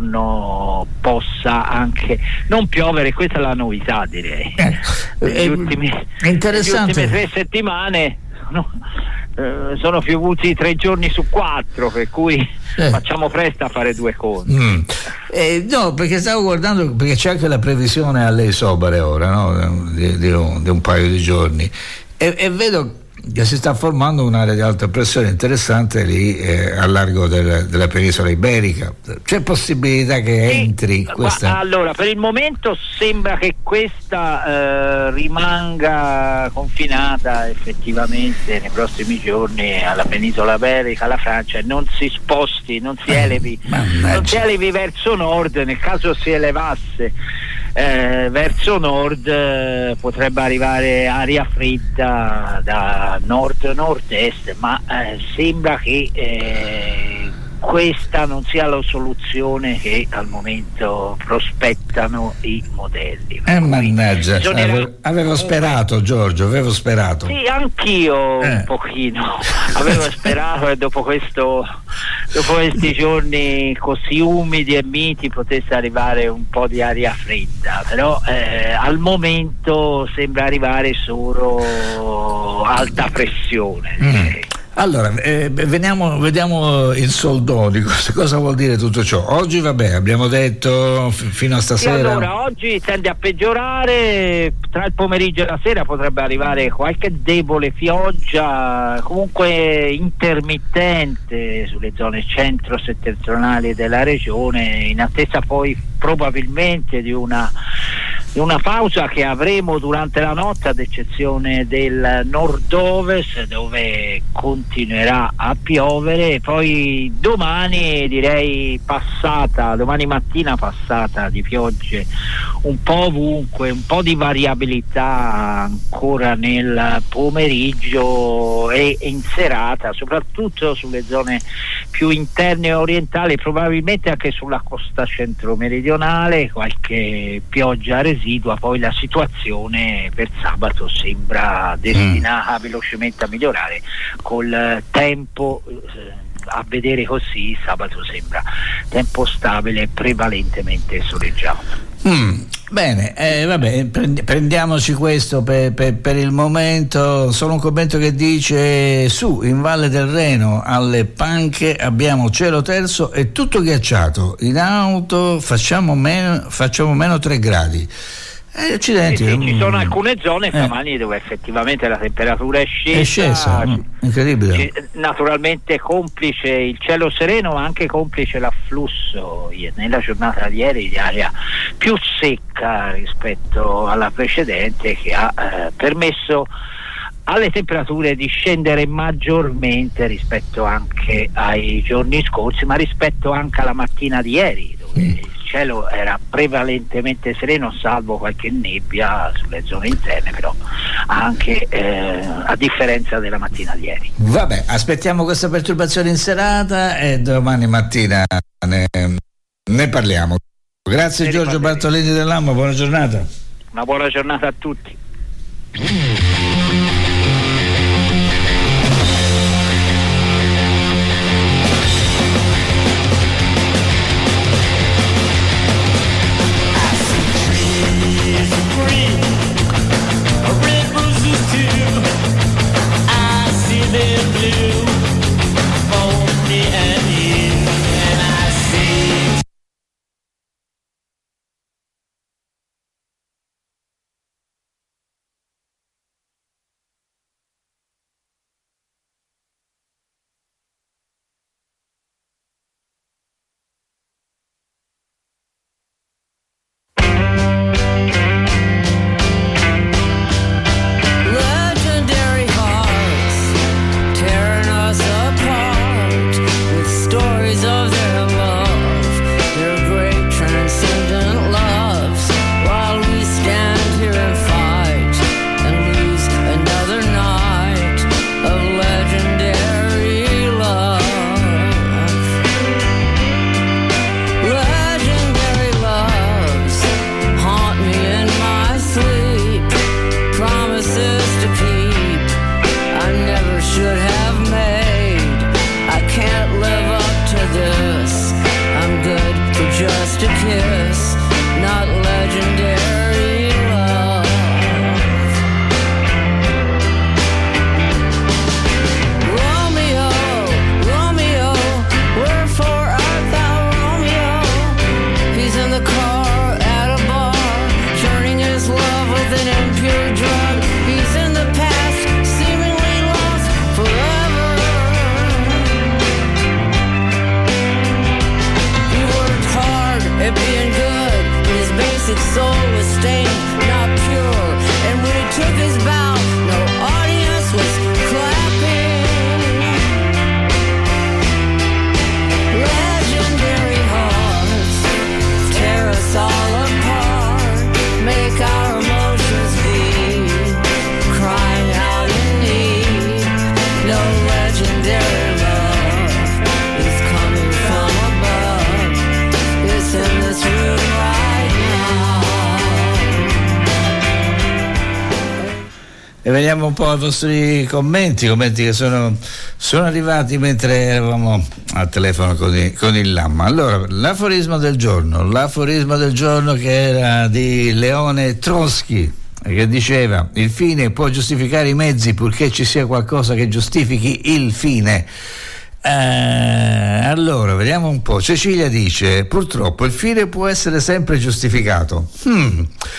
giorno possa anche non piovere. Questa è la novità, direi. Negli eh, ultimi, è interessante. negli ultime tre settimane no, eh, sono piovuti tre giorni su quattro, per cui Eh. facciamo presto a fare due conti. Mm. Eh, no, perché stavo guardando, perché c'è anche la previsione alle Isobare ora, no? di, di un, di un paio di giorni, e, e vedo che si sta formando un'area di alta pressione interessante lì eh, a largo del, della penisola iberica. C'è possibilità che entri questa? Ma, allora, per il momento sembra che questa eh, rimanga confinata effettivamente nei prossimi giorni alla penisola iberica, alla Francia, e non si sposti, non si elevi, non si elevi verso nord. Nel caso si elevasse eh, verso nord eh, potrebbe arrivare aria fredda da nord-nord-est, ma eh, sembra che eh, questa non sia la soluzione che al momento prospettano i modelli. Eh, mannaggia, bisognerà- avevo, avevo sperato, Giorgio, avevo sperato. Sì, anch'io Eh. un pochino avevo sperato che dopo questo dopo questi giorni così umidi e miti potesse arrivare un po' di aria fredda, però eh, al momento sembra arrivare solo alta pressione. Mm. Allora, eh, veniamo, vediamo in soldoni, cosa, cosa vuol dire tutto ciò? Oggi vabbè, abbiamo detto f- fino a Sì, stasera. allora oggi tende a peggiorare, tra il pomeriggio e la sera potrebbe arrivare qualche debole pioggia, comunque intermittente sulle zone centro-settentrionali della regione, in attesa poi probabilmente di una di una pausa che avremo durante la notte, ad eccezione del nord-ovest dove continuerà a piovere. Poi domani direi passata, domani mattina passata di piogge un po' ovunque, un po' di variabilità ancora nel pomeriggio e in serata, soprattutto sulle zone più interne e orientali, probabilmente anche sulla costa centro-meridionale, qualche pioggia residua. Poi la situazione per sabato sembra destinata velocemente a migliorare col tempo. eh, A vedere così sabato sembra tempo stabile, prevalentemente soleggiato. Mm, bene, eh, vabbè, prendi- prendiamoci questo per, per- per il momento. Solo un commento che dice: su in Valle del Reno alle Panche abbiamo cielo terzo e tutto ghiacciato, in auto facciamo meno, facciamo meno tre gradi. Eh, accidenti, Sì, sì, ci mm, sono alcune zone eh. stamani dove effettivamente la temperatura è scesa, è scesa, mm, incredibile. Ci- naturalmente complice il cielo sereno, ma anche complice l'afflusso i- nella giornata di ieri di aria più secca rispetto alla precedente, che ha eh, permesso alle temperature di scendere maggiormente rispetto anche ai giorni scorsi, ma rispetto anche alla mattina di ieri, dove il cielo era prevalentemente sereno, salvo qualche nebbia sulle zone interne, però anche eh, a differenza della mattina di ieri. Vabbè, aspettiamo questa perturbazione in serata e domani mattina ne, ne parliamo. Grazie Ne Giorgio riparleremo. Bartolini dell'Ammo, buona giornata. Una buona giornata a tutti. Legendary hearts tearing us apart with stories of their love, their great transcendent loves, while we stand here and fight and lose another night of legendary love. Legendary loves haunt me in my sleep, promises to keep I never should have made. I can't live up to this. I'm good for just a kiss, not legendary love. Romeo, Romeo, wherefore art thou Romeo? He's in the car at a bar, churning his love with an impure drug. He's in the past, seemingly lost forever. He worked hard at being good, but his basic soul was stained, not pure. And when he took his bow, no audience was clapping. Legendary hearts tear us all apart, make our emotions bleed, crying out in need. No legendary love is coming from above. It's in this room right now. E vediamo un po' i vostri commenti, commenti che sono, sono arrivati mentre eravamo al telefono con, i, con il Lamma. Allora, l'aforismo del giorno, l'aforismo del giorno che era di Leone Trotsky, che diceva: il fine può giustificare i mezzi purché ci sia qualcosa che giustifichi il fine. Eh, allora, vediamo un po'. Cecilia dice: purtroppo il fine può essere sempre giustificato. Hmm.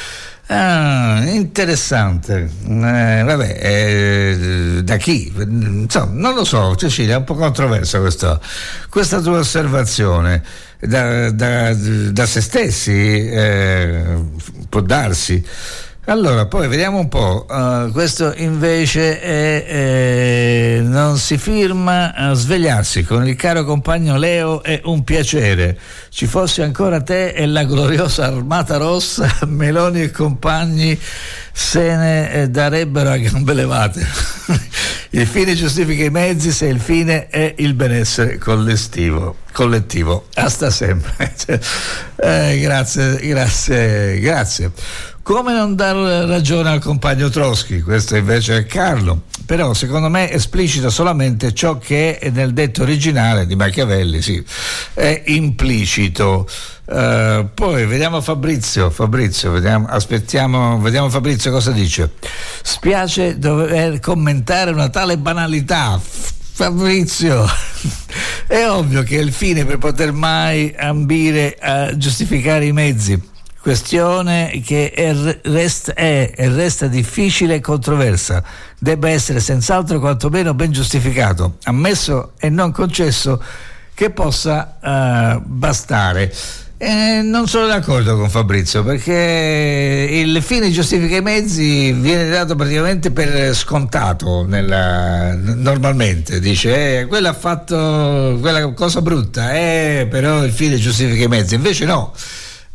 Ah, interessante. Eh, vabbè, eh, da chi? Insomma, non lo so, Cecilia, è un po' controversa questa, questa tua osservazione. Da, da, da se stessi eh, può darsi. Allora, poi vediamo un po'. Uh, questo invece è, è, non si firma a svegliarsi con il caro compagno Leo, è un piacere. Ci fosse ancora te e la gloriosa Armata Rossa, Meloni e compagni se ne darebbero a gambe levate. Il fine giustifica i mezzi se il fine è il benessere collettivo. collettivo. Hasta sempre. eh, grazie, grazie, grazie. Come non dar ragione al compagno Trotsky? Questo invece è Carlo. Però secondo me esplicita solamente ciò che è nel detto originale di Machiavelli, sì, è implicito. Uh, poi vediamo Fabrizio, Fabrizio, vediamo, aspettiamo, vediamo Fabrizio cosa dice. Spiace dover commentare una tale banalità. Fabrizio, è ovvio che è il fine per poter mai ambire a giustificare i mezzi. Questione che è, resta, è e resta difficile e controversa, debba essere senz'altro quantomeno ben giustificato, ammesso e non concesso che possa uh, bastare. Eh, non sono d'accordo con Fabrizio, perché il fine giustifica i mezzi viene dato praticamente per scontato nella, normalmente, dice eh, quello ha fatto quella cosa brutta, eh, però il fine giustifica i mezzi, invece no.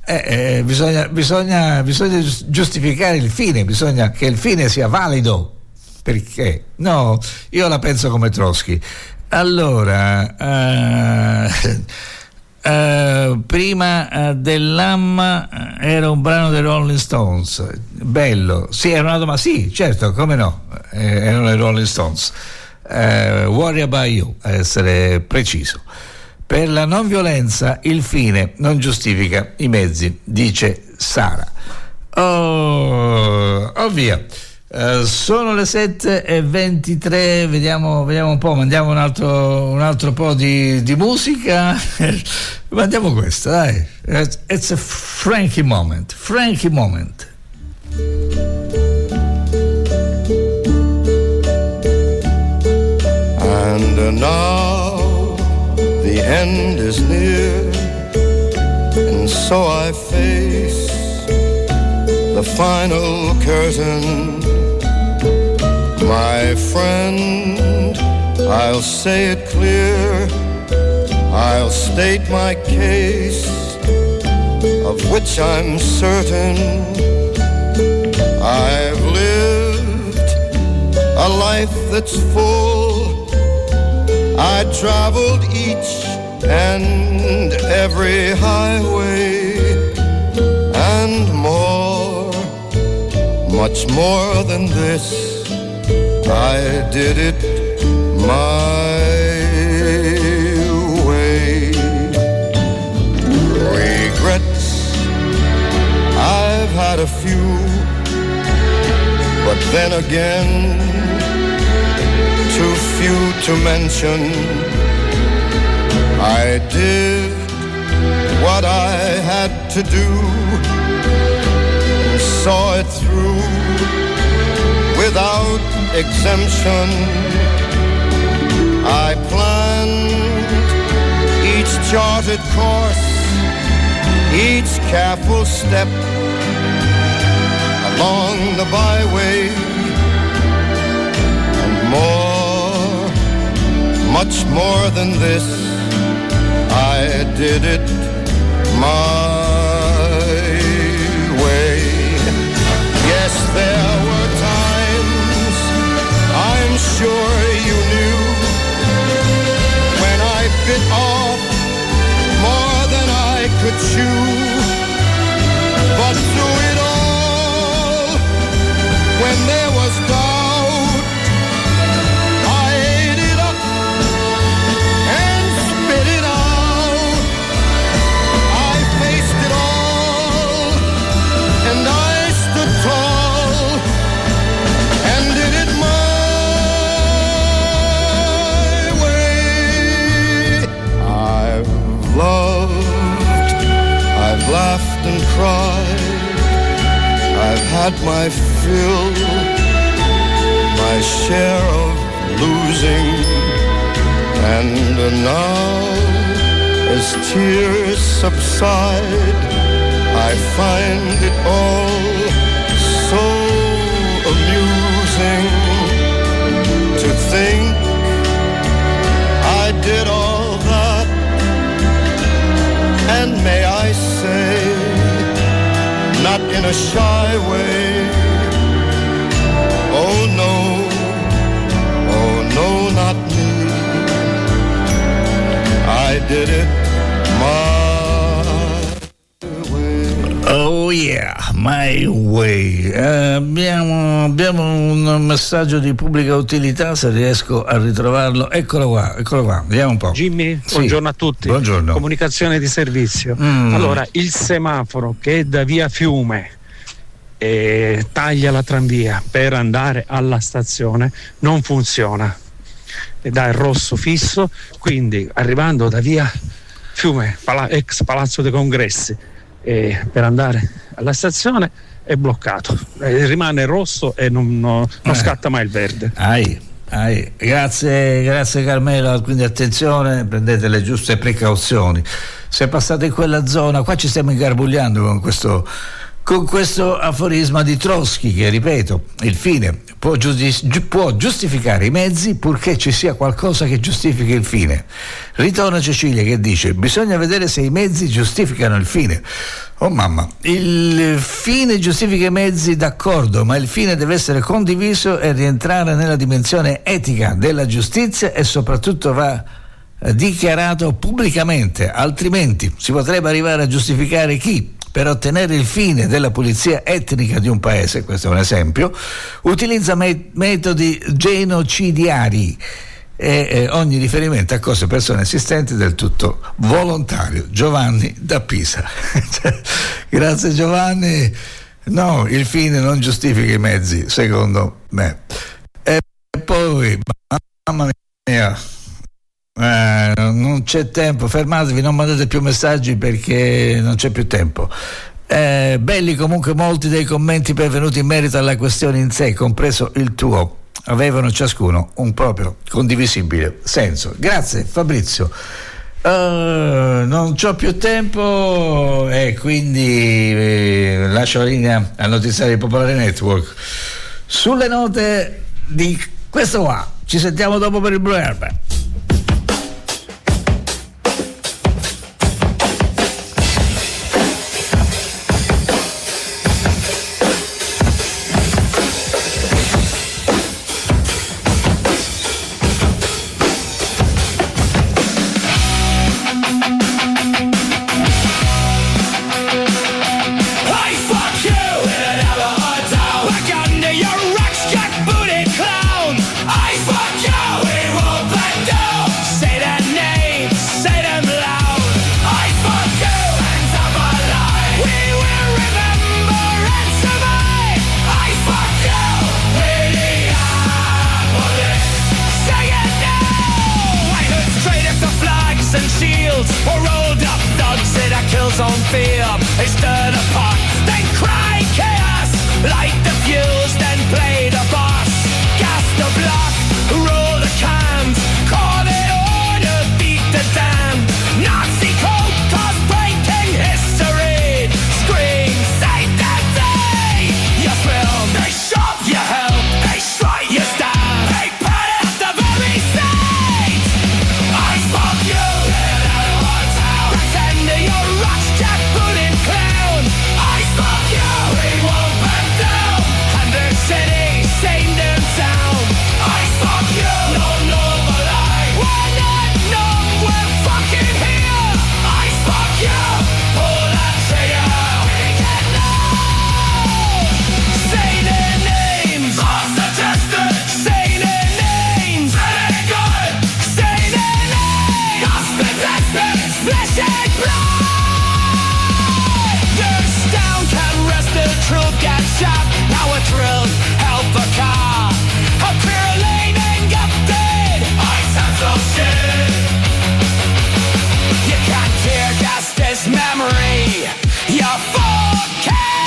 Eh, eh, bisogna, bisogna, bisogna giustificare il fine, bisogna che il fine sia valido. Perché? No, io la penso come Trotsky. Allora, uh, uh, prima uh, dell'Amma era un brano dei Rolling Stones, bello. Sì, era una domanda, sì, certo, come no, eh, erano i Rolling Stones. Uh, Worry About You, a essere preciso. Per la non violenza il fine non giustifica i mezzi, dice Sara. Oh, oh via. Uh, sono le sette e ventitré, vediamo, vediamo un po', mandiamo un altro, un altro po' di, di musica. Mandiamo questa, dai. It's, it's a Frankie moment, Frankie moment. And uh, now the end is near, and so I face the final curtain. My friend, I'll say it clear, I'll state my case, of which I'm certain. I've lived a life that's full, I traveled each and every highway, and more, much more than this, I did it my way. Regrets, I've had a few, but then again, too few to mention. I did what I had to do and saw it through without exemption. I planned each charted course, each careful step along the byway, and more, much more than this, I did it my way. Yes, there were times, I'm sure you knew, when I bit off more than I could chew. But through it all, when there was doubt, I ate it up and spit it out. I faced it all, and I stood tall and did it my way. I've loved, I've laughed and cried, I've had my fill, my share of losing, and now as tears subside, I find it all so amusing to think I did all that, and may I say, not in a shy way, oh no, oh no, not me, I did it my way. Oh yeah, my way. Eh, abbiamo, abbiamo un messaggio di pubblica utilità, se riesco a ritrovarlo. Eccolo qua, eccolo qua, vediamo un po'. Jimmy, Sì. buongiorno a tutti. Buongiorno. Comunicazione di servizio. Mm. Allora, il semaforo che è da via Fiume e taglia la tranvia per andare alla stazione non funziona. E dà il rosso fisso, quindi arrivando da via Fiume, pala- ex Palazzo dei Congressi, e per andare alla stazione è bloccato, e rimane rosso e non, non, non Eh. scatta mai il verde. Ai, ai. Grazie, grazie Carmela, quindi attenzione, prendete le giuste precauzioni. Se passate in quella zona, qua ci stiamo ingarbugliando con questo con questo aforisma di Trotsky che, ripeto, il fine può, giusti- può giustificare i mezzi purché ci sia qualcosa che giustifichi il fine. Ritorna Cecilia che dice: bisogna vedere se i mezzi giustificano il fine. Oh mamma, il fine giustifica i mezzi, d'accordo, ma il fine deve essere condiviso e rientrare nella dimensione etica della giustizia e soprattutto va dichiarato pubblicamente, altrimenti si potrebbe arrivare a giustificare chi, per ottenere il fine della pulizia etnica di un paese, questo è un esempio, utilizza me- metodi genocidiari e eh, ogni riferimento a cose, persone esistenti del tutto volontario. Giovanni da Pisa. Grazie Giovanni. No, il fine non giustifica i mezzi, secondo me. E poi, mamma mia, eh, non c'è tempo, fermatevi, non mandate più messaggi perché non c'è più tempo. Eh, belli comunque molti dei commenti pervenuti in merito alla questione in sé, compreso il tuo. Avevano ciascuno un proprio condivisibile senso. Grazie Fabrizio. Uh, non c'ho più tempo e quindi eh, lascio la linea al notiziario di Popolare Network. Sulle note di questo qua ci sentiamo dopo per il Blue Airback.